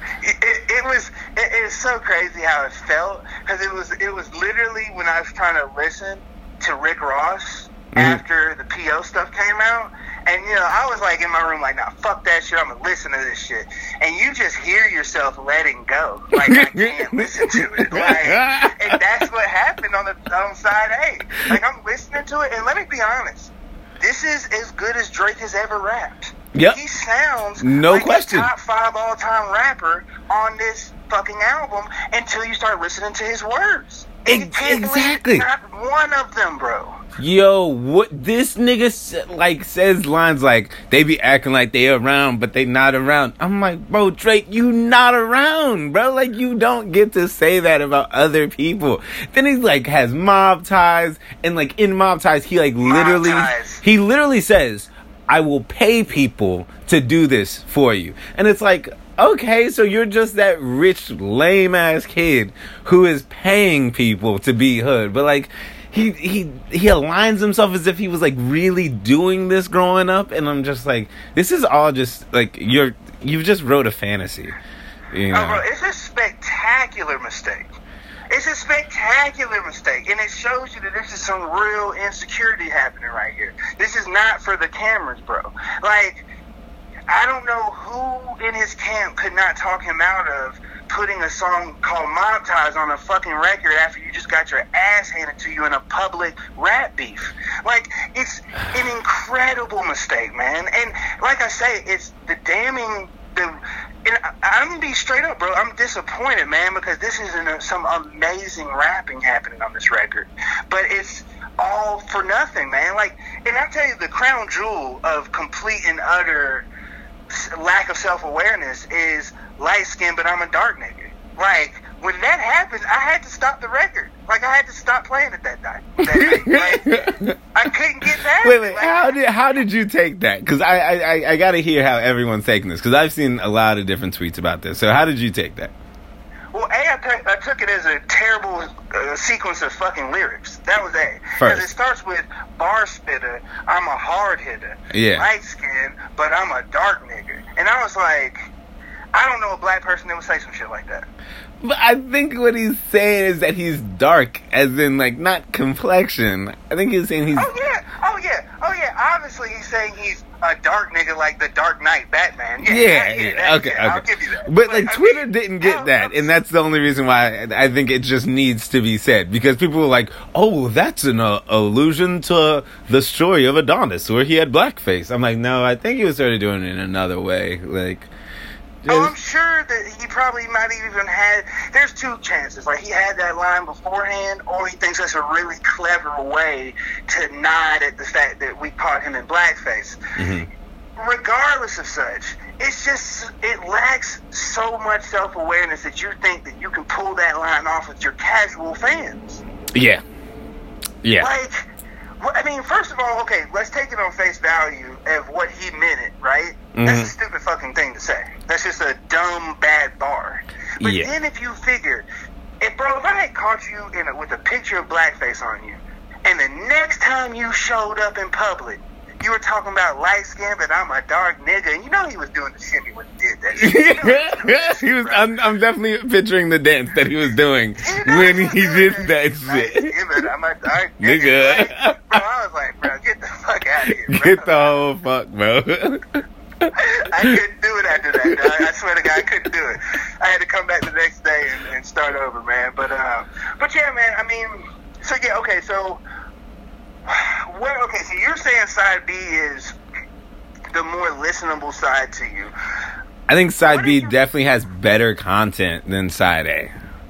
It was so crazy how it felt, because it was literally when I was trying to listen to Rick Ross after the P.O. stuff came out. And, you know, I was, like, in my room, like, nah, fuck that shit. I'm going to listen to this shit. And you just hear yourself letting go. Like, I can't listen to it. Like, and that's what happened on side A. Like, I'm listening to it. And let me be honest. This is as good as Drake has ever rapped. Yep. He sounds like a top 5 all-time rapper on this fucking album until you start listening to his words. Exactly. Not one of them, bro. Yo, what this nigga says lines like, they be acting like they around, but they not around. I'm like, bro, Drake, you not around, bro. Like, you don't get to say that about other people. Then he like has mob ties, and like in mob ties, he like literally says, I will pay people to do this for you. And it's like, okay, so you're just that rich, lame ass kid who is paying people to be hood. But like, he aligns himself as if he was like really doing this growing up, and I'm just like, this is all just like you just wrote a fantasy. You know? Oh, bro, it's a spectacular mistake. It's a spectacular mistake, and it shows you that this is some real insecurity happening right here. This is not for the cameras, bro. Like, I don't know who in his camp could not talk him out of putting a song called Mob Ties on a fucking record after you just got your ass handed to you in a public rap beef. Like, it's an incredible mistake, man. And like I say, it's the damning... And I'm gonna be straight up, bro. I'm disappointed, man, because this is some amazing rapping happening on this record. But it's all for nothing, man. Like, and I tell you, the crown jewel of complete and utter lack of self-awareness is light skin, but I'm a dark nigga. Like, when that happens, I had to stop the record. Like, I had to stop playing it that night. Like, I couldn't get past it. Wait, how did you take that? Because I got to hear how everyone's taking this, because I've seen a lot of different tweets about this. So how did you take that? Well, I took it as a terrible sequence of fucking lyrics. That was A. First. Because it starts with bar spitter, I'm a hard hitter. Yeah. Light skin, but I'm a dark nigga. And I was like, I don't know a black person that would say some shit like that. But I think what he's saying is that he's dark, as in, like, not complexion. I think he's saying he's... Oh, yeah. obviously he's saying he's a dark nigga like the Dark Knight Batman. Yeah, okay. I'll give you that. But like Twitter didn't get that, and that's the only reason why I think it just needs to be said, because people were like, "Oh, that's an allusion to the story of Adonis, where he had blackface." I'm like, no, I think he was sort of doing it in another way, like. I'm sure that he probably might have even had. There's two chances. Like, he had that line beforehand, or he thinks that's a really clever way to nod at the fact that we caught him in blackface. Mm-hmm. Regardless of such, it's just, it lacks so much self-awareness that you think that you can pull that line off with your casual fans. Yeah. Like, I mean, first of all, okay, let's take it on face value of what he meant it, right? Mm-hmm. That's a stupid fucking thing to say. That's just a dumb, bad bar. But then if you figure, if I had caught you with a picture of blackface on you, and the next time you showed up in public, you were talking about light skin, but I'm a dark nigga, and you know he was doing the shimmy when he did that shit. He was. I'm definitely picturing the dance that he was doing when he did that shit. Yeah, but I'm a dark nigga. Right? Bro, I was like, bro, get the fuck out of here, bro. Get the whole fuck, bro. I couldn't do it after that, dog. I swear to God, I couldn't do it. I had to come back the next day and start over, man. But yeah, man, I mean, so yeah, okay, so so you're saying side B is the more listenable side to you. I think side B definitely has better content than side A.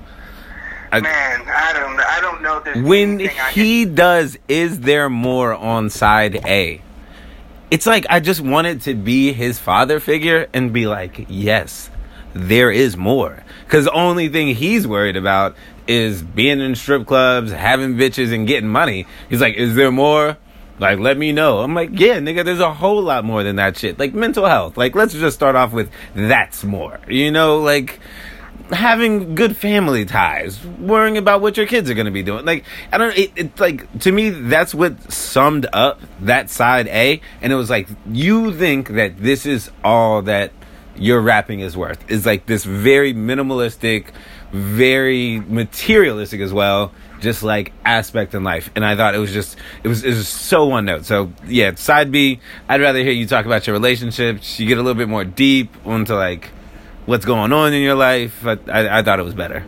I don't know. When he does, is there more on side A? It's like, I just wanted to be his father figure and be like, yes, there is more. Because the only thing he's worried about is being in strip clubs, having bitches, and getting money. He's like, is there more? Like, let me know. I'm like, yeah, nigga, there's a whole lot more than that shit. Like, mental health. Like, let's just start off with that's more. You know, like, having good family ties, worrying about what your kids are going to be doing. Like, I don't, it's like, to me, that's what summed up that side A. And it was like, you think that this is all that your rapping is worth. It's like this very minimalistic, very materialistic as well, just like aspect in life. And I thought it was so one note. So yeah, side B, I'd rather hear you talk about your relationships. You get a little bit more deep into like what's going on in your life. I thought it was better.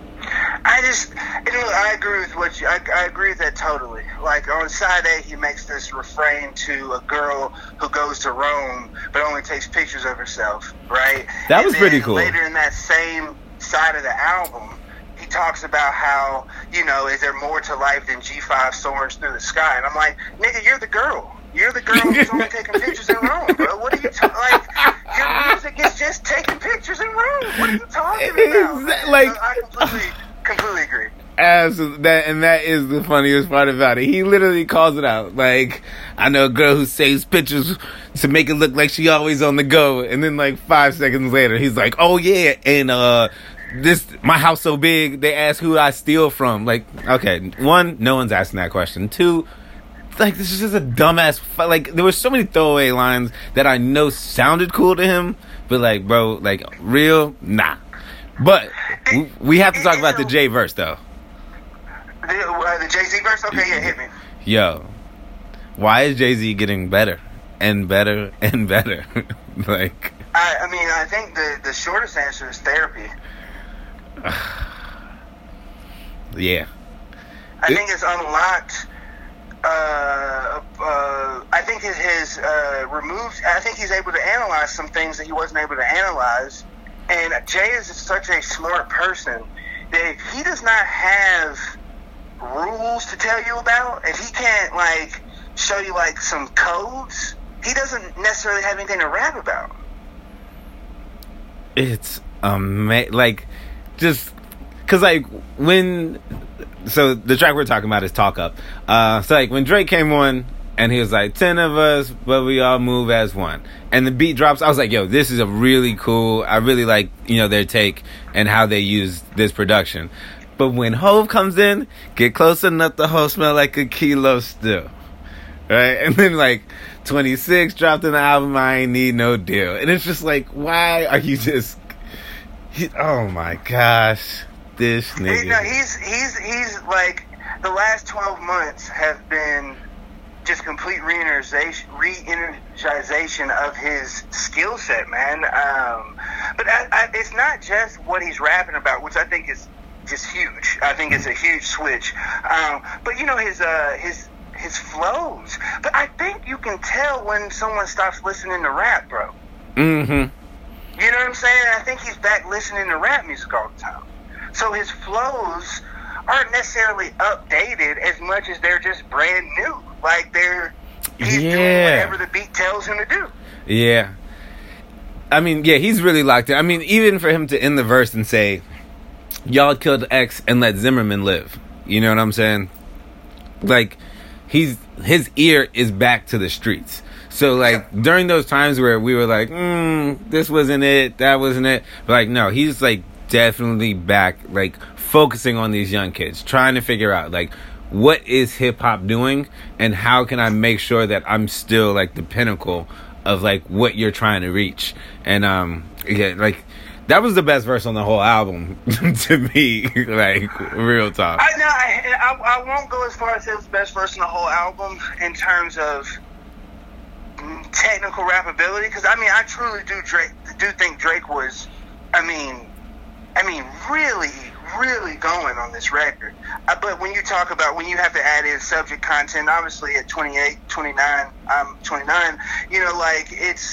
I agree with what you. I agree with that totally. Like on side A, he makes this refrain to a girl who goes to Rome but only takes pictures of herself. Right. That was pretty cool. Later in that same side of the album, he talks about how, you know, is there more to life than G5 soaring through the sky? And I'm like, nigga, you're the girl. You're the girl who's only taking pictures in Rome, bro. What are you talking? Like, your music is just taking pictures in Rome. What are you talking about? Like, I completely agree. Absolutely, that is the funniest part about it. He literally calls it out. Like, I know a girl who saves pictures to make it look like she always on the go, and then like 5 seconds later, he's like, "Oh yeah, and my house so big, they ask who I steal from." Like, okay, one, no one's asking that question. Two, like, this is just a dumbass. Like, there were so many throwaway lines that I know sounded cool to him, but like, bro, like, real, nah. But we have to talk about the J verse though. The Jay-Z verse? Okay, yeah, hit me. Yo, why is Jay-Z getting better and better and better? Like, I mean, I think the shortest answer is therapy. Yeah. I think it's unlocked. I think his removed. I think he's able to analyze some things that he wasn't able to analyze. And Jay is such a smart person that if he does not have rules to tell you about, if he can't like show you like some codes, he doesn't necessarily have anything to rap about. It's like, just because like so the track we're talking about is Talk Up. So like when Drake came on and he was like 10 of us, but we all move as one, and the beat drops, I was like, yo, this is a really cool. I really like, you know, their take and how they use this production. But when Hove comes in, get close enough, the hoe smell like a kilo still. Right? And then like 26 dropped in the album, I ain't need no deal. And it's just like, why are you just... oh my gosh. This nigga. He's like, the last 12 months have been just complete re-energization of his skill set, man. But it's not just what he's rapping about, which I think is just huge. I think it's a huge switch. But you know, his flows. But I think you can tell when someone stops listening to rap, bro. Mm-hmm. You know what I'm saying? I think he's back listening to rap music all the time. So his flows aren't necessarily updated as much as they're just brand new. Like he's doing whatever the beat tells him to do. Yeah. I mean, yeah, he's really locked in. I mean, even for him to end the verse and say, y'all killed X and let Zimmerman live. You know what I'm saying? Like, his ear is back to the streets. So, like, during those times where we were like, this wasn't it, that wasn't it. But, like, no, he's, like, definitely back, like, focusing on these young kids, trying to figure out, like, what is hip-hop doing and how can I make sure that I'm still, like, the pinnacle of, like, what you're trying to reach. And, yeah, like, that was the best verse on the whole album to me, like, real talk. I won't go as far as his best verse on the whole album in terms of technical rappability, because I mean, I truly do think Drake was, I mean, really, really going on this record. But when you talk about when you have to add in subject content, obviously at 28, 29, I'm 29, you know, like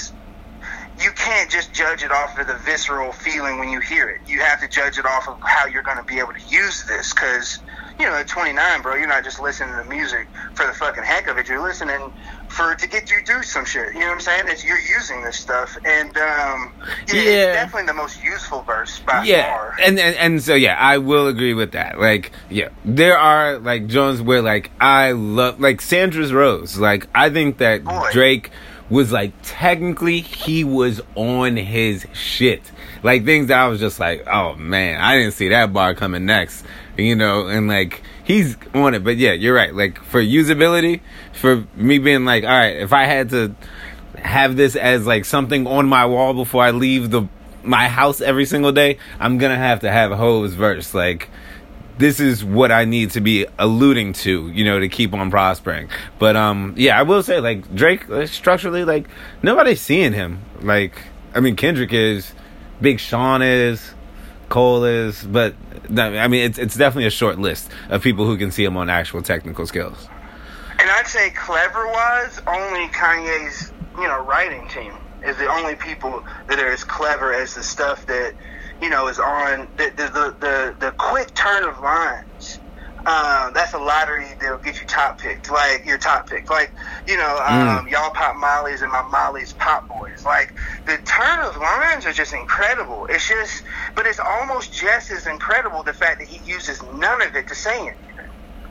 you can't just judge it off of the visceral feeling when you hear it. You have to judge it off of how you're going to be able to use this, because, you know, at 29, bro, you're not just listening to music for the fucking heck of it. You're listening to get you through some shit. You know what I'm saying? You're using this stuff. And, it's definitely the most useful verse by far. And so, yeah, I will agree with that. Like, yeah, there are, like, Jones where, like, I love, like, Sandra's Rose. Like, I think that Drake was, like, technically he was on his shit. Like, things that I was just like, oh, man, I didn't see that bar coming next. You know, and, like, he's on it. But, yeah, you're right. Like, for usability, for me being like, all right, if I had to have this as, like, something on my wall before I leave my house every single day, I'm going to have Ho's verse. Like, this is what I need to be alluding to, you know, to keep on prospering. But, yeah, I will say, like, Drake, structurally, like, nobody's seeing him. Like, I mean, Kendrick is, Big Sean is, Cole is, but, I mean, it's definitely a short list of people who can see him on actual technical skills. And I'd say clever-wise, only Kanye's, you know, writing team is the only people that are as clever as the stuff that, you know, is on the quick turn of lines. That's a lottery that'll get you top picked, like your top pick. Like, you know, y'all pop mollies and my mollies pop boys. Like, the turn of lines are just incredible. It's just, but it's almost just as incredible the fact that he uses none of it to say anything.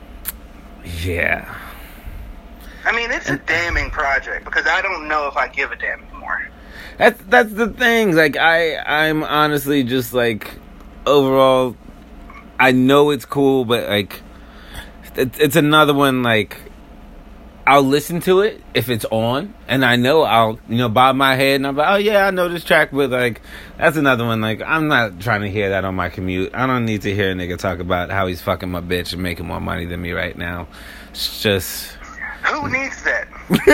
Yeah. I mean, it's a damning project because I don't know if I give a damn anymore. That's the thing. Like, I'm honestly just like, overall, I know it's cool, but like, it's another one. Like, I'll listen to it if it's on, and I know I'll, you know, bob my head and I'm like, oh yeah, I know this track, but like, that's another one. Like, I'm not trying to hear that on my commute. I don't need to hear a nigga talk about how he's fucking my bitch and making more money than me right now. It's just, who needs that?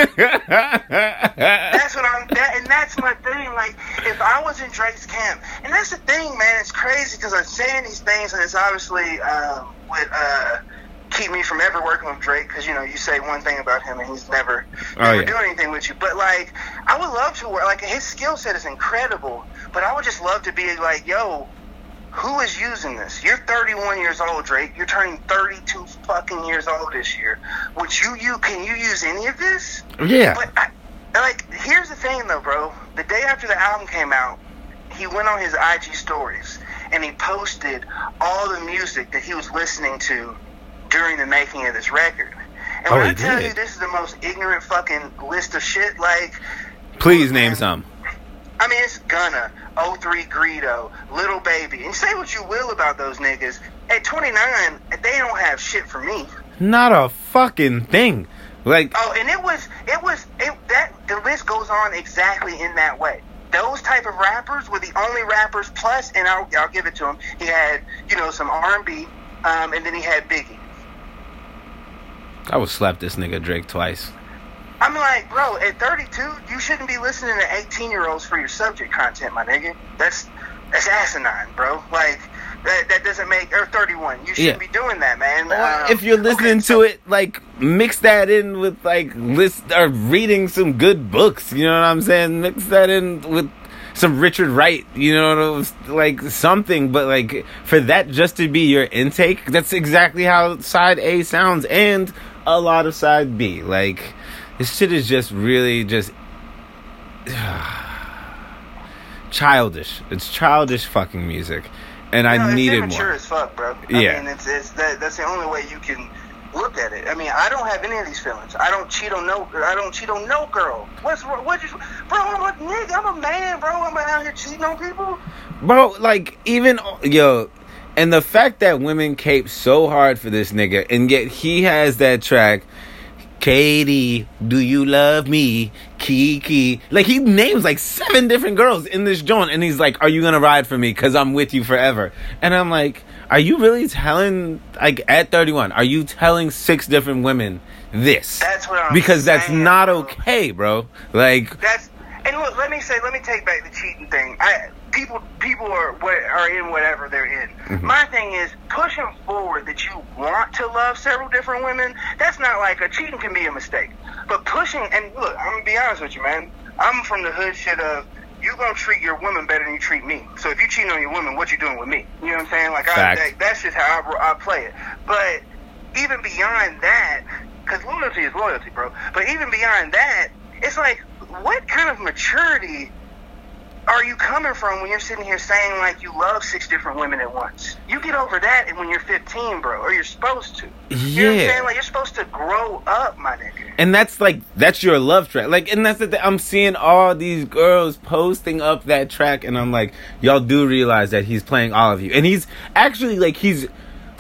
And that's my thing. Like, if I was in Drake's camp, and that's the thing, man, it's crazy because I'm saying these things, and it's obviously would keep me from ever working with Drake, because, you know, you say one thing about him and he's never doing anything with you. But, like, I would love to work. Like, his skill set is incredible, but I would just love to be like, yo, who is using this? You're 31 years old, Drake. You're turning 32 fucking years old this year. Can you use any of this? Yeah. But, here's the thing, though, bro. The day after the album came out, he went on his IG stories, and he posted all the music that he was listening to during the making of this record. And when I tell you this is the most ignorant fucking list of shit, like... Please name some. I mean, it's Gunna, 03 Greedo, Little Baby. And say what you will about those niggas. At 29, they don't have shit for me. Not a fucking thing. Like, oh, and the list goes on exactly in that way. Those type of rappers were the only rappers, plus, and I'll give it to him, he had, you know, some R&B, and then he had Biggie. I would slap this nigga Drake twice. I'm like, bro, at 32, you shouldn't be listening to 18-year-olds for your subject content, my nigga. That's asinine, bro. Like, that doesn't make... Or 31. You shouldn't be doing that, man. If you're listening to it, like, mix that in with, like, or reading some good books. You know what I'm saying? Mix that in with some Richard Wright. You know, like, something. But, like, for that just to be your intake, that's exactly how side A sounds. And a lot of side B. Like, this shit is just really just... childish. It's childish fucking music. And I needed more. It's immature as fuck, bro. I mean, that's the only way you can look at it. I mean, I don't have any of these feelings. I don't cheat on no girl. Bro, I'm a nigga. I'm a man, bro. I'm out here cheating on people. Bro, like, even, and the fact that women cape so hard for this nigga, and yet he has that track, Katie, do you love me? Kiki. Like, he names like 7 different girls in this joint, and he's like, are you gonna ride for me? Because I'm with you forever. And I'm like, are you really telling, like, at 31, are you telling 6 different women this? That's what I'm because saying, that's not okay, bro. Like, and look, let me take back the cheating thing. People are in whatever they're in. Mm-hmm. My thing is pushing forward that you want to love several different women. That's not like a cheating can be a mistake, but pushing, and look, I'm gonna be honest with you, man. I'm from the hood shit of you gonna treat your woman better than you treat me. So if you cheating on your woman, what you doing with me? You know what I'm saying? Like that's just how I play it. But even beyond that, because loyalty is loyalty, bro. But even beyond that, it's like, what kind of maturity are you coming from when you're sitting here saying, like, you love 6 different women at once? You get over that when you're 15, bro, or you're supposed to. You know what I'm saying? Like, you're supposed to grow up, my nigga. And that's your love track. Like, and that's the thing. I'm seeing all these girls posting up that track, and I'm like, y'all do realize that he's playing all of you. And he's actually, like, he's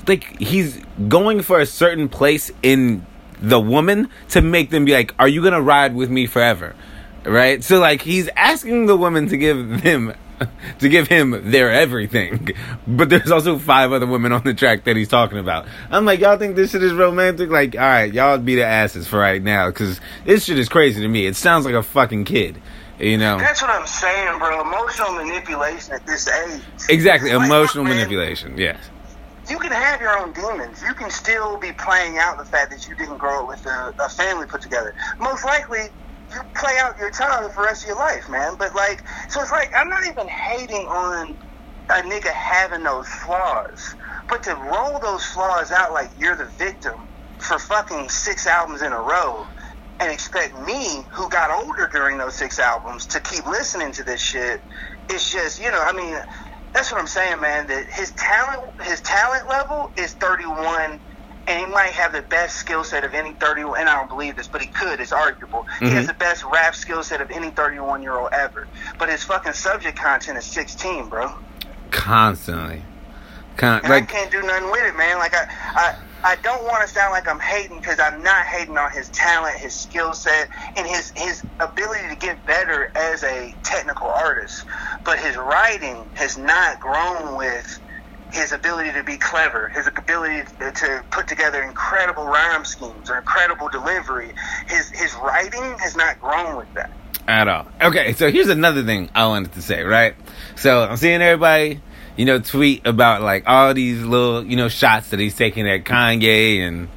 going for a certain place in the woman to make them be like, are you gonna ride with me forever? Right? So, like, he's asking the woman to give him their everything. But there's also 5 other women on the track that he's talking about. I'm like, y'all think this shit is romantic? Like, alright, y'all be the asses for right now, because this shit is crazy to me. It sounds like a fucking kid. You know? That's what I'm saying, bro. Emotional manipulation at this age. Exactly. Emotional manipulation. Yes. You can have your own demons. You can still be playing out the fact that you didn't grow up with a family put together. Most likely, you play out your time for the rest of your life, man. But, like, so it's like, I'm not even hating on a nigga having those flaws. But to roll those flaws out like you're the victim for fucking 6 albums in a row and expect me, who got older during those 6 albums, to keep listening to this shit, it's just, I mean, that's what I'm saying, man, that his talent level is 31, and he might have the best skill set of any 31, and I don't believe this, but he could, it's arguable. Mm-hmm. He has the best rap skill set of any 31-year-old ever. But his fucking subject content is 16, bro. Constantly. I can't do nothing with it, man. Like, I don't want to sound like I'm hating, because I'm not hating on his talent, his skill set, and his ability to get better as a technical artist. But his writing has not grown with his ability to be clever, his ability to put together incredible rhyme schemes or incredible delivery. His writing has not grown with that. At all. Okay, so here's another thing I wanted to say, right? So I'm seeing everybody, tweet about, like, all these little, shots that he's taking at Kanye and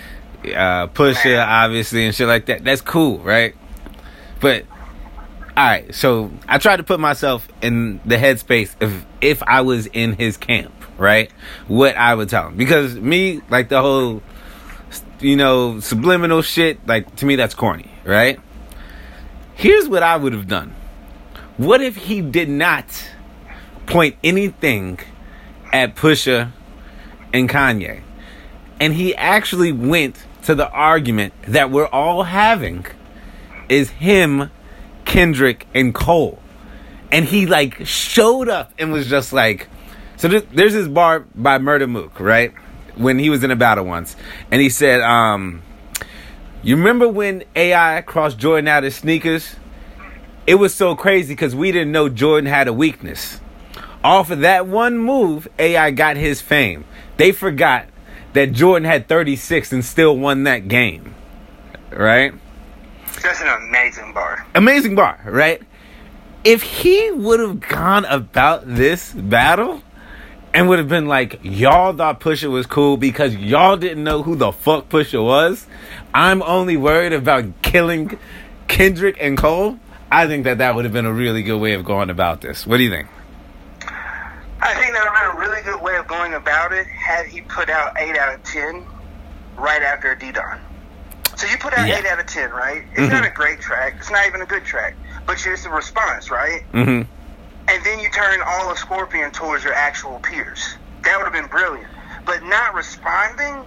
Pusha, obviously, and shit like that. That's cool, right? But, alright, so I tried to put myself in the headspace of if I was in his camp, right? What I would tell him. Because me, like, the whole, subliminal shit, like, to me, that's corny, right? Here's what I would have done. What if he did not point anything at Pusha and Kanye, and he actually went to the argument that we're all having is him, Kendrick, and Cole, and he, like, showed up and was just like, so there's this bar by Murda Mook, right, when he was in a battle once, and he said, you remember when AI crossed Jordan out his sneakers? It was so crazy because we didn't know Jordan had a weakness. Off of that one move, AI got his fame. They forgot that Jordan had 36 and still won that game, right? That's an amazing bar. Amazing bar, right? If he would have gone about this battle and would have been like, y'all thought Pusha was cool because y'all didn't know who the fuck Pusha was, I'm only worried about killing Kendrick and Cole, I think that would have been a really good way of going about this. What do you think? I think that would have been a really good way of going about it had he put out 8 out of 10 right after D-Don. So you put out 8 out of 10, right? It's not a great track. It's not even a good track. But it's a response, right? Mm-hmm. And then you turn all of Scorpion towards your actual peers. That would have been brilliant. But not responding,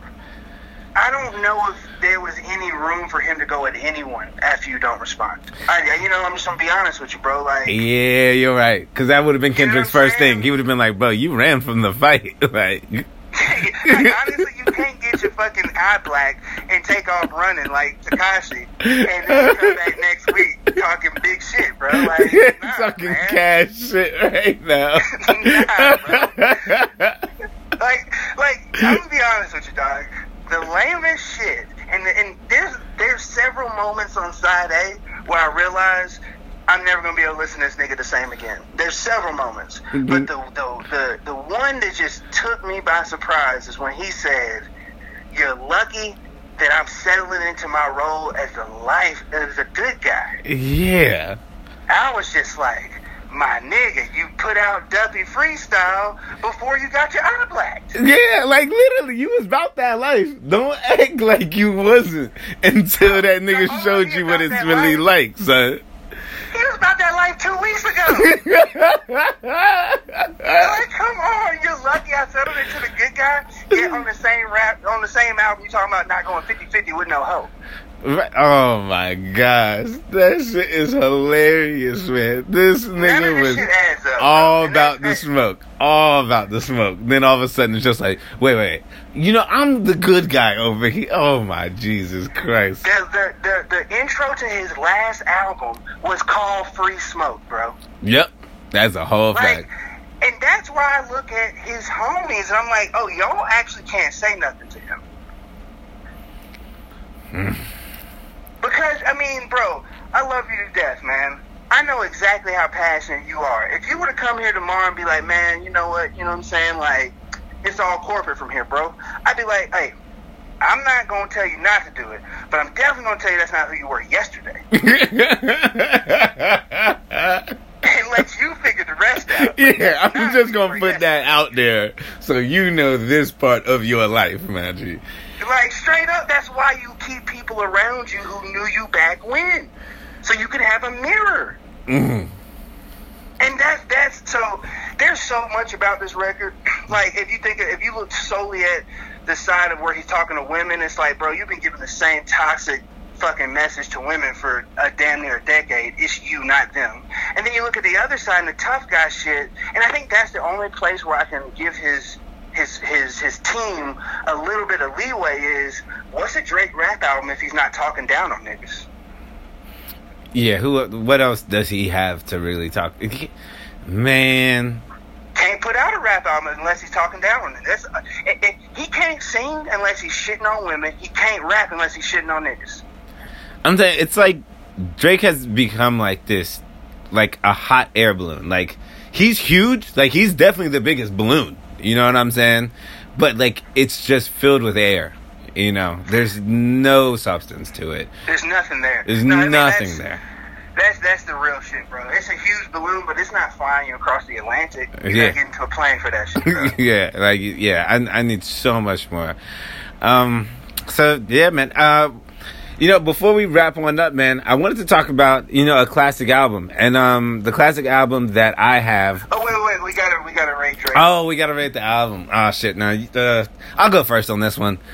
I don't know if there was any room for him to go at anyone after you don't respond. I'm just going to be honest with you, bro. Like, yeah, you're right. Because that would have been Kendrick's first thing. He would have been like, bro, you ran from the fight. like honestly, you can't get your fucking eye black and take off running like Tekashi and then come back next week talking big shit, bro. Like, nah, talking man. cash shit right now. Nah, bro. like, I'm gonna be honest with you, dog. The lamest shit, and there's several moments on side A where I realize I'm never gonna be able to listen to this nigga the same again. There's several moments, but the one that just took me by surprise is when he said, "You're lucky that I'm settling into my role as a good guy." Yeah. I was just like, my nigga, you put out Duppy Freestyle before you got your eye blacked. Yeah, like literally, you was about that life. Don't act like you wasn't until that nigga showed you what it's really like, son. He was about that life 2 weeks ago. Like, come on, you're lucky I settled into the good guy. Yet on the same album, you talking about not going 50-50 with no hope. Oh my gosh, that shit is hilarious, man. This nigga was all about the smoke. Then all of a sudden it's just like, wait, I'm the good guy over here. Oh my Jesus Christ. The intro to his last album was called Free Smoke, bro. Yep, that's a whole fact. And that's why I look at his homies and I'm like, oh, y'all actually can't say nothing to him. Because, bro, I love you to death, man. I know exactly how passionate you are. If you were to come here tomorrow and be like, man, you know what I'm saying? Like, it's all corporate from here, bro. I'd be like, hey, I'm not going to tell you not to do it, but I'm definitely going to tell you that's not who you were yesterday. And let you figure the rest out. Yeah, I'm just going to put that out there so you know this part of your life, man. G. Like, straight up, that's why you keep people around you who knew you back when. So you can have a mirror. Mm-hmm. And that's so, there's so much about this record. Like, if you look solely at the side of where he's talking to women, it's like, bro, you've been giving the same toxic fucking message to women for a damn near a decade. It's you, not them. And then you look at the other side and the tough guy shit, and I think that's the only place where I can give his team a little bit of leeway is, what's a Drake rap album if he's not talking down on niggas? Yeah, what else does he have to really talk? Man. Can't put out a rap album unless he's talking down on it. He can't sing unless he's shitting on women. He can't rap unless he's shitting on niggas. I'm saying, it's like Drake has become like this, like a hot air balloon. Like, he's huge. Like, he's definitely the biggest balloon. You know what I'm saying? But, like, it's just filled with air. You know? There's no substance to it. There's nothing there. There's nothing there. That's the real shit, bro. It's a huge balloon, but it's not flying you across the Atlantic. You gotta get into a plane for that shit, bro. I need so much more. So, yeah, man. Before we wrap on up, man, I wanted to talk about, a classic album. And the classic album that I have... Oh, wait. We gotta rate Drake. Oh, we gotta rate the album. Oh, shit. No, I'll go first on this one.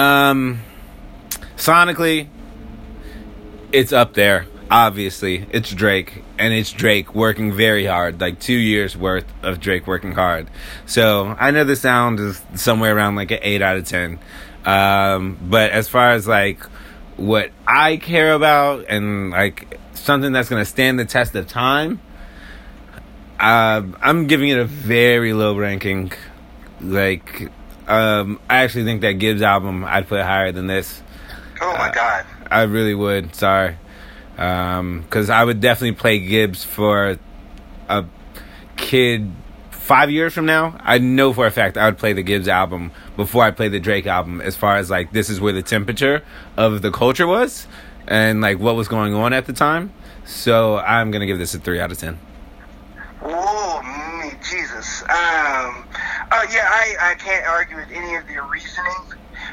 Sonically, it's up there. Obviously, it's Drake. And it's Drake working very hard. Like 2 years worth of Drake working hard. So, I know the sound is somewhere around like an 8 out of 10. But as far as like... what I care about and like something that's going to stand the test of time, I'm giving it a very low ranking. Like, I actually think that Gibbs album I'd put higher than this. Oh my God. I really would. Sorry. Because I would definitely play Gibbs for a kid 5 years from now. I know for a fact I would play the Gibbs album before I play the Drake album, as far as like this is where the temperature of the culture was and like what was going on at the time. So I'm gonna give this a 3 out of 10. Oh, Jesus. Yeah, I can't argue with any of your reasoning.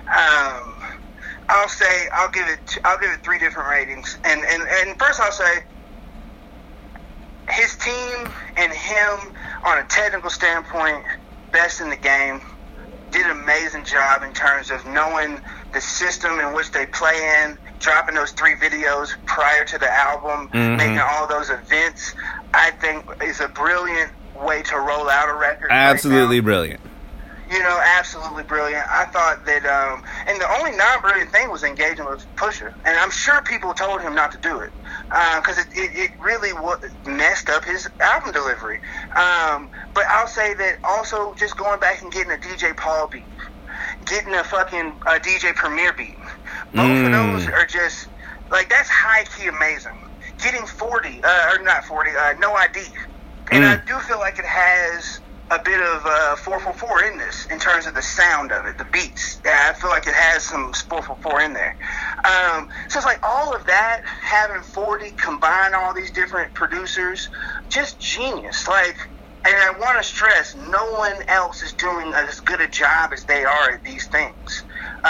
I'll give it 3 different ratings. And first I'll say his team and him on a technical standpoint, best in the game, did an amazing job in terms of knowing the system in which they play in, dropping those 3 videos prior to the album, making all those events. I think is a brilliant way to roll out a record. Absolutely brilliant. You know, absolutely brilliant. I thought that, and the only non-brilliant thing was engaging with Pusha. And I'm sure people told him not to do it, because it really messed up his album delivery. But I'll say that also just going back and getting a DJ Paul beat, getting a fucking DJ Premier beat. Both of those are just, like, that's high-key amazing. Getting 40, or not 40, No ID. And I do feel like it has a bit of 444 in this, in terms of the sound of it, the beats. Yeah, I feel like it has some 444 in there. So it's like all of that, having 40, combine all these different producers, just genius. Like, and I want to stress, no one else is doing as good a job as they are at these things.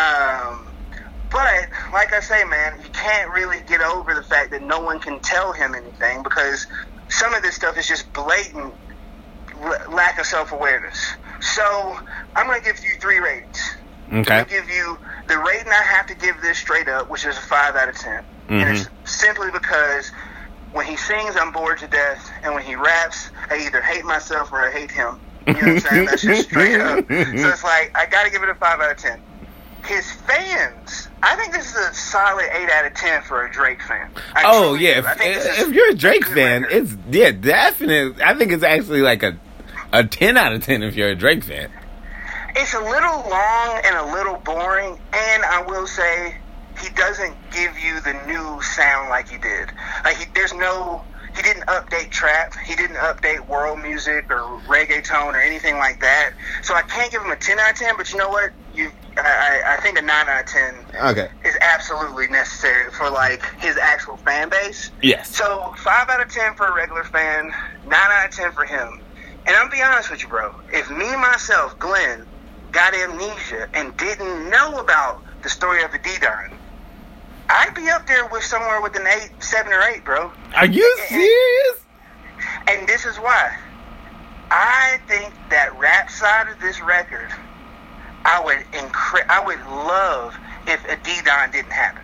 But, like I say, man, you can't really get over the fact that no one can tell him anything, because some of this stuff is just blatant lack of self-awareness. So I'm going to give you 3 ratings. Okay. I'm going to give you the rating I have to give this straight up, which is a 5 out of 10. And it's simply because when he sings, I'm bored to death, and when he raps, I either hate myself or I hate him. You know what I'm saying? That's just straight up. So it's like, I got to give it a 5 out of 10. His fans, I think this is a solid 8 out of 10 for a Drake fan. If you're a Drake fan, record. It's definite. I think it's actually like a 10 out of 10 if you're a Drake fan. It's a little long and a little boring, and I will say he doesn't give you the new sound like he did. Like he didn't update trap, he didn't update world music or reggaeton or anything like that. So I can't give him a 10 out of 10, but you know what? I think a 9 out of 10 is absolutely necessary for like his actual fan base. Yes. So 5 out of 10 for a regular fan, 9 out of 10 for him. And I'm be honest with you, bro. If me, myself, Glenn, got amnesia and didn't know about the story of the D-Don, I'd be up there with somewhere with an 7 or 8, bro. Are you serious? And this is why. I think that rap side of this record, I would love if a D-Don didn't happen.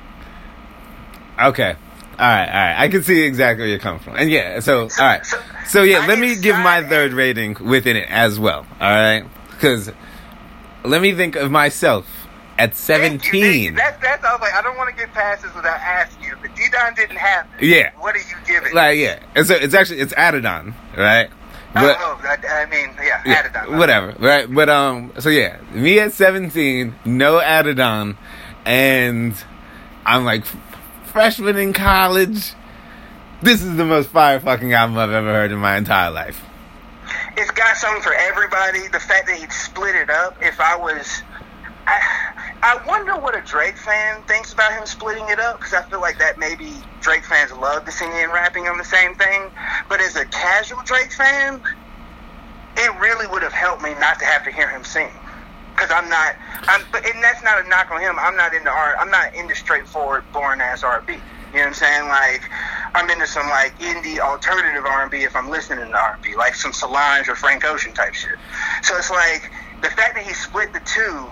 Okay. All right. I can see exactly where you're coming from. And yeah, all right. So yeah, let me give my 3rd rating within it as well. All right? Because let me think of myself at 17. That's I was like, I don't want to get past this without asking you. If D-Don didn't happen, what do you give it? Like, yeah. And so it's Adidon, right? But, Adidon. Whatever, right? But, so yeah, me at 17, no Adidon, and I'm like, freshman in college, this is the most fire fucking album I've ever heard in my entire life. It's got something for everybody. The fact that he'd split it up, I wonder what a Drake fan thinks about him splitting it up, because I feel like that maybe Drake fans love the singing and rapping on the same thing. But as a casual Drake fan, it really would have helped me not to have to hear him sing. Because and that's not a knock on him. I'm not into straightforward, boring ass R&B. You know what I'm saying? Like, I'm into some like indie alternative R&B if I'm listening to R&B, like some Solange or Frank Ocean type shit. So it's like the fact that he split the two.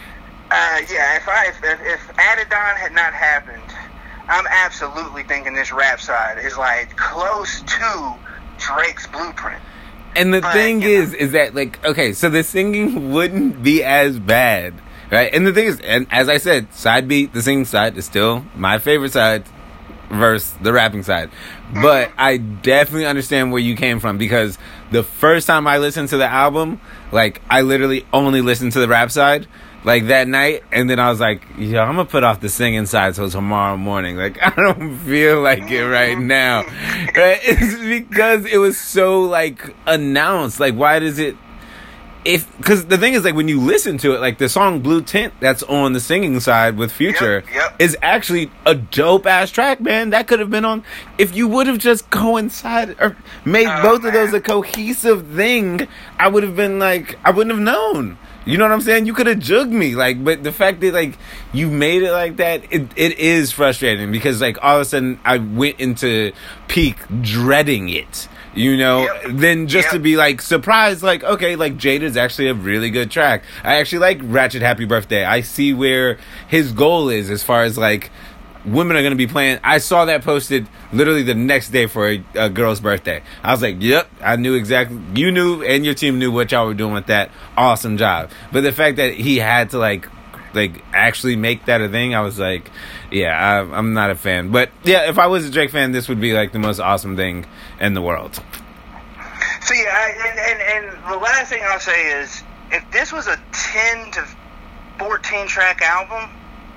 If Adidon had not happened, I'm absolutely thinking this rap side is like close to Drake's blueprint. And the thing is that, like, okay, so the singing wouldn't be as bad, right? And the thing is, and as I said, side beat, the singing side is still my favorite side. versus the rapping side. But I definitely understand where you came from, because the first time I listened to the album, like, I literally only listened to the rap side, like, that night, and then I was like, yo, I'm gonna put off the singing side till tomorrow morning. Like, I don't feel like it right now. Right? It's because it was so, like, announced. Like, why does it... Because the thing is, like, when you listen to it, like, the song Blue Tint that's on the singing side with Future is actually a dope-ass track, man. That could have been on... If you would have just coincided or made both of those a cohesive thing, I would have been, like... I wouldn't have known. You know what I'm saying? You could have jugged me. Like, but the fact that, like, you made it like that, it is frustrating, because, like, all of a sudden I went into peak dreading it. You know, then just to be, like, surprised, like, okay, like, Jada's actually a really good track. I actually like Ratchet Happy Birthday. I see where his goal is as far as, like, women are going to be playing. I saw that posted literally the next day for a girl's birthday. I was like, yep, I knew exactly. You knew, and your team knew what y'all were doing with that. Awesome job. But the fact that he had to, like actually make that a thing, I was like, yeah, I'm not a fan. But yeah, if I was a Drake fan, this would be like the most awesome thing in the world. So yeah, and the last thing I'll say is, if this was a 10 to 14 track album,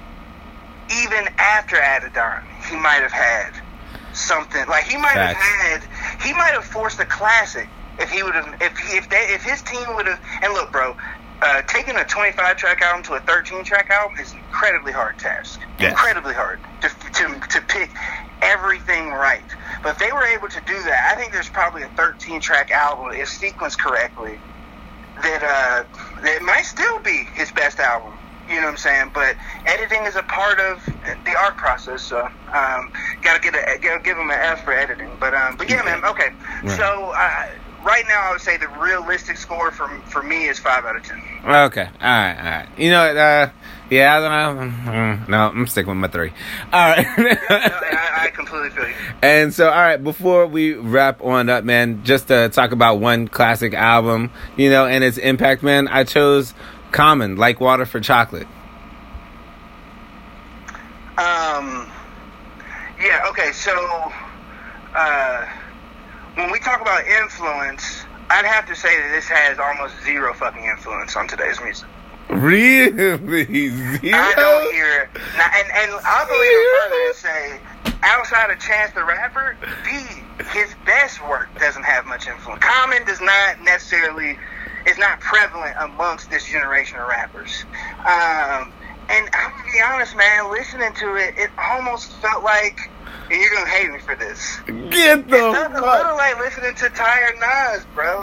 even after Adidon, he might have had something. Like, he might have forced a classic if he would have, if his team would have. And look, bro, taking a 25-track album to a 13-track album is an incredibly hard task. Yes. Incredibly hard to pick everything right. But if they were able to do that, I think there's probably a 13-track album, if sequenced correctly, that might still be his best album. You know what I'm saying? But editing is a part of the art process, so gotta give him an F for editing. But yeah, man. Okay, right. So. Right now, I would say the realistic score for me is 5 out of 10. Okay, all right. You know, yeah, I don't know. No, I'm sticking with my 3. All right. I completely feel you. And so, all right, before we wrap on up, man, just to talk about one classic album, you know, and its impact, man, I chose Common, Like Water for Chocolate. Yeah, okay, so, when we talk about influence, I'd have to say that this has almost zero fucking influence on today's music. Really? Zero? I don't hear it. And I'll go even further and say, outside of Chance the Rapper, his best work doesn't have much influence. Common does not necessarily, is not prevalent amongst this generation of rappers. And I'm going to be honest, man, listening to it, it almost felt like, and you're going to hate me for this. Get the fuck. It's a little like listening to Tired Nas, bro.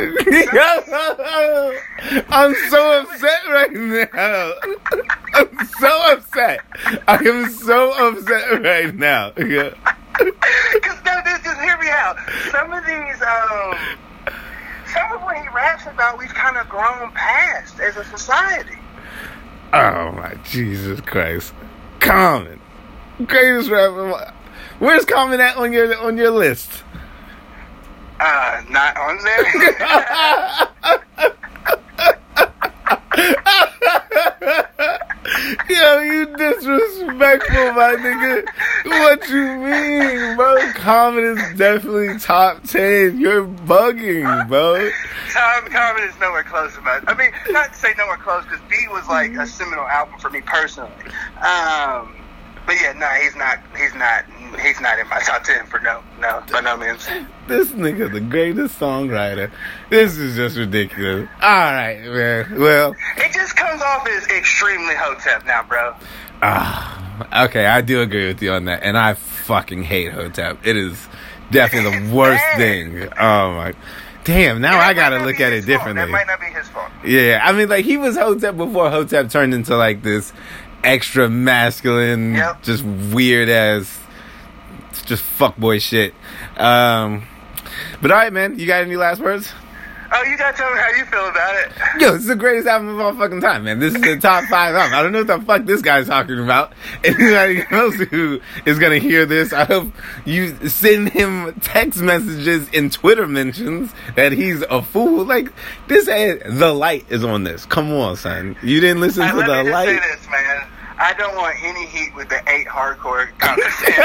I'm so upset right now. I'm so upset. I am so upset right now. Yeah. Because, no, just hear me out. Some of these, some of what he raps about, we've kind of grown past as a society. Oh, my Jesus Christ. Common. Greatest rapper. Where's Common at on your list? Not on there. Yo, you disrespectful, my nigga. What you mean, bro? Common is definitely top 10. You're bugging, bro. Common is nowhere close to that. I mean, not to say nowhere close, because B was like a seminal album for me personally. But yeah, no, he's not in my top 10 for no, by no means. This nigga, the greatest songwriter. This is just ridiculous. All right, man. Well, it just comes off as extremely Hotep now, bro. Okay, I do agree with you on that, and I fucking hate Hotep. It is definitely the worst thing. Oh my. Damn, now I gotta look at it differently. That might not be his fault. Yeah, I mean, like, he was Hotep before Hotep turned into, like, this extra masculine, just weird ass, just fuckboy shit. But alright, man, you got any last words? Oh, you gotta tell me how you feel about it. Yo, this is the greatest album of all fucking time, man. This is the top 5 album. I don't know what the fuck this guy's talking about. Anybody else who is gonna hear this, I hope you send him text messages and Twitter mentions that he's a fool. Like, The Light is on this. Come on, son. You didn't listen to The Light? Let me just say this, man. I don't want any heat with the 8 hardcore conversation.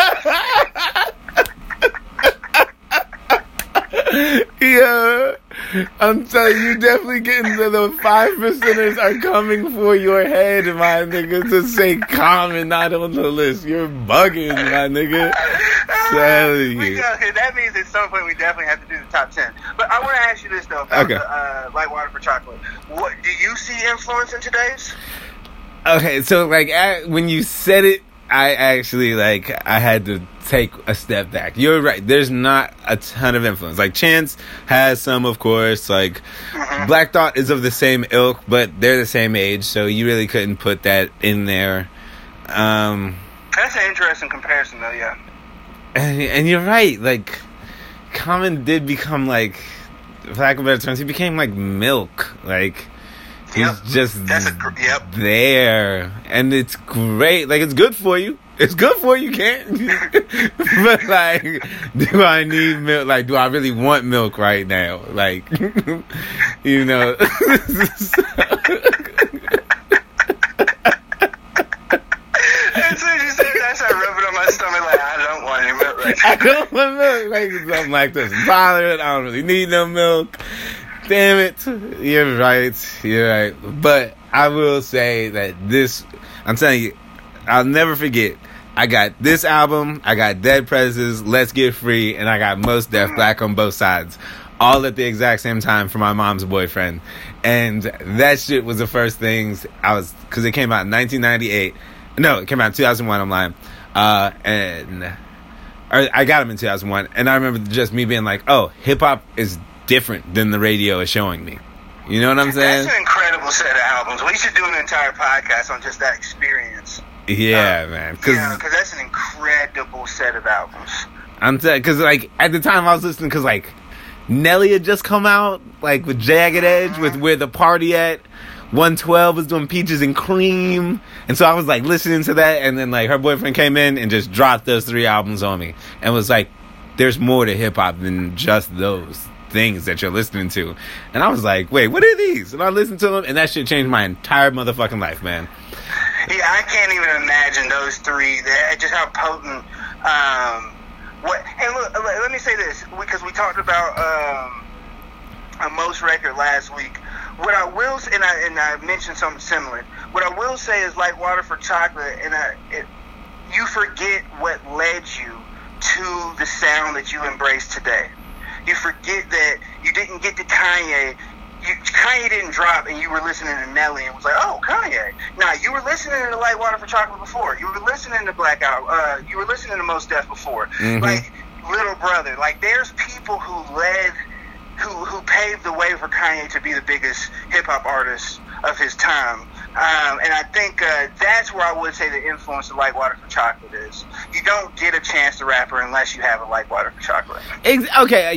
Yeah, I'm telling you, definitely getting the 5%ers are coming for your head, my nigga, to say Common not on the list. You're bugging, my nigga. Telling you. That means at some point we definitely have to do the top 10. But I want to ask you this, though, about the Light Water for Chocolate. What do you see influence in today's? Okay, so, like, when you said it, I actually, like, I had to take a step back. You're right. There's not a ton of influence. Like, Chance has some, of course. Like, Black Thought is of the same ilk, but they're the same age, so you really couldn't put that in there. That's an interesting comparison, though, yeah. And you're right. Like, Common did become, like, for lack of better terms, he became, like, milk. Like, he's just there. And it's great. Like, it's good for you. It's good for you, can't. But, like, do I need milk? Like, do I really want milk right now? Like, you know. As soon as you said that, I started rubbing on my stomach like, I don't want any milk right now. I don't want milk. Like, something like this. Intolerant. I don't really need no milk. Damn it. You're right. But I will say that this, I'm telling you, I'll never forget. I got this album, I got Dead Presidents, Let's Get Free, and I got Mos Def, Black on Both Sides. All at the exact same time for my mom's boyfriend. And that shit was the first things because it came out in 1998. No, it came out in 2001, I'm lying. I got them in 2001. And I remember just me being like, oh, hip-hop is different than the radio is showing me. You know what I'm saying? That's an incredible set of albums. We should do an entire podcast on just that experience. Yeah, man. Because that's an incredible set of albums. I'm telling because, like, at the time I was listening, because, like, Nelly had just come out, like, with Jagged Edge, with Where the Party At. 112 was doing Peaches and Cream. And so I was, like, listening to that, and then, like, her boyfriend came in and just dropped those 3 albums on me. And was like, there's more to hip-hop than just those things that you're listening to. And I was like, wait, what are these? And I listened to them, and that shit changed my entire motherfucking life, man. Yeah, I can't even imagine those 3. Just how potent. And look, let me say this, because we talked about a Mos record last week. What I will, and I mentioned something similar. What I will say is, like Water for Chocolate, you forget what led you to the sound that you embrace today. You forget that you didn't get to Kanye. Kanye didn't drop, and you were listening to Nelly and was like, "Oh, Kanye." Nah, you were listening to Light Water for Chocolate before. You were listening to Blackout. You were listening to Mos Def before. Like Little Brother. Like, there's people who paved the way for Kanye to be the biggest hip hop artist of his time. And I think that's where I would say the influence of Light Water for Chocolate is. You don't get a chance to rapper unless you have a Light Water for Chocolate. Okay,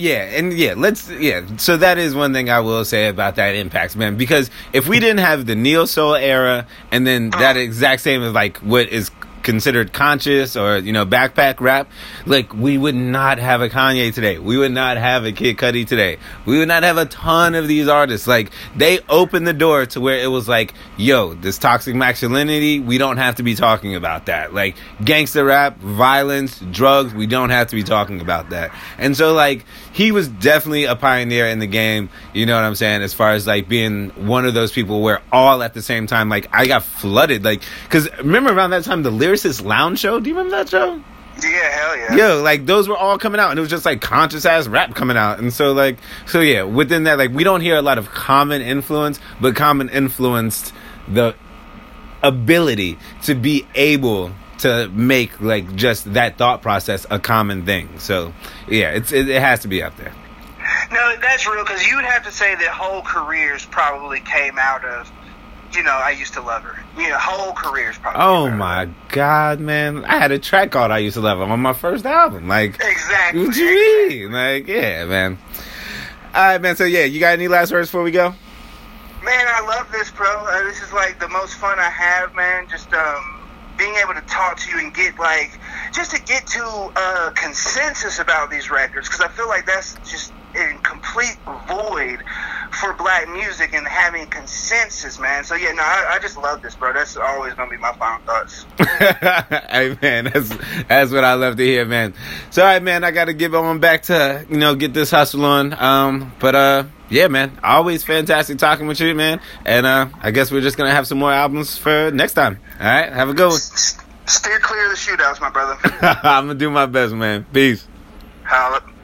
so that is one thing I will say about that impact, man. Because if we didn't have the Neo Soul era, and then that exact same as, like, what is considered conscious or, you know, backpack rap, like, we would not have a Kanye today. We would not have a Kid Cudi today. We would not have a ton of these artists. Like, they opened the door to where it was like, yo, this toxic masculinity, we don't have to be talking about that. Like, gangster rap, violence, drugs, we don't have to be talking about that. And so, like, he was definitely a pioneer in the game, you know what I'm saying, as far as, like, being one of those people where all at the same time, like, I got flooded, like, because remember around that time, the Lyricist Lounge show, do you remember that show? Yeah, hell yeah. Yo, like, those were all coming out, and it was just, like, conscious-ass rap coming out, and so, like, so yeah, within that, like, we don't hear a lot of Common influence, but Common influenced the ability to be able to make, like, just that thought process a common thing. So yeah, it has to be up there. No, that's real, because you would have to say that whole careers probably came out of, you know, I Used to Love Her. You know, whole careers probably. Oh my God, man! I had a track called "I Used to Love Her" on my first album. Like, exactly. What you mean? Like, yeah, man. All right, man. So yeah, you got any last words before we go? Man, I love this, bro. This is, like, the most fun I have, man. Just being able to talk to you and get, like, just to get to a consensus about these records, because I feel like that's just in complete void for black music and having consensus, man. So yeah, no, I just love this, bro. That's always gonna be my final thoughts. Hey man, that's what I love to hear, man. So all right, man, I gotta get on back to get this hustle on. But yeah, man, always fantastic talking with you, man. And I guess we're just gonna have some more albums for next time. All right, have a good one. Steer clear of the shootouts, my brother. I'm gonna do my best, man. Peace. Holla.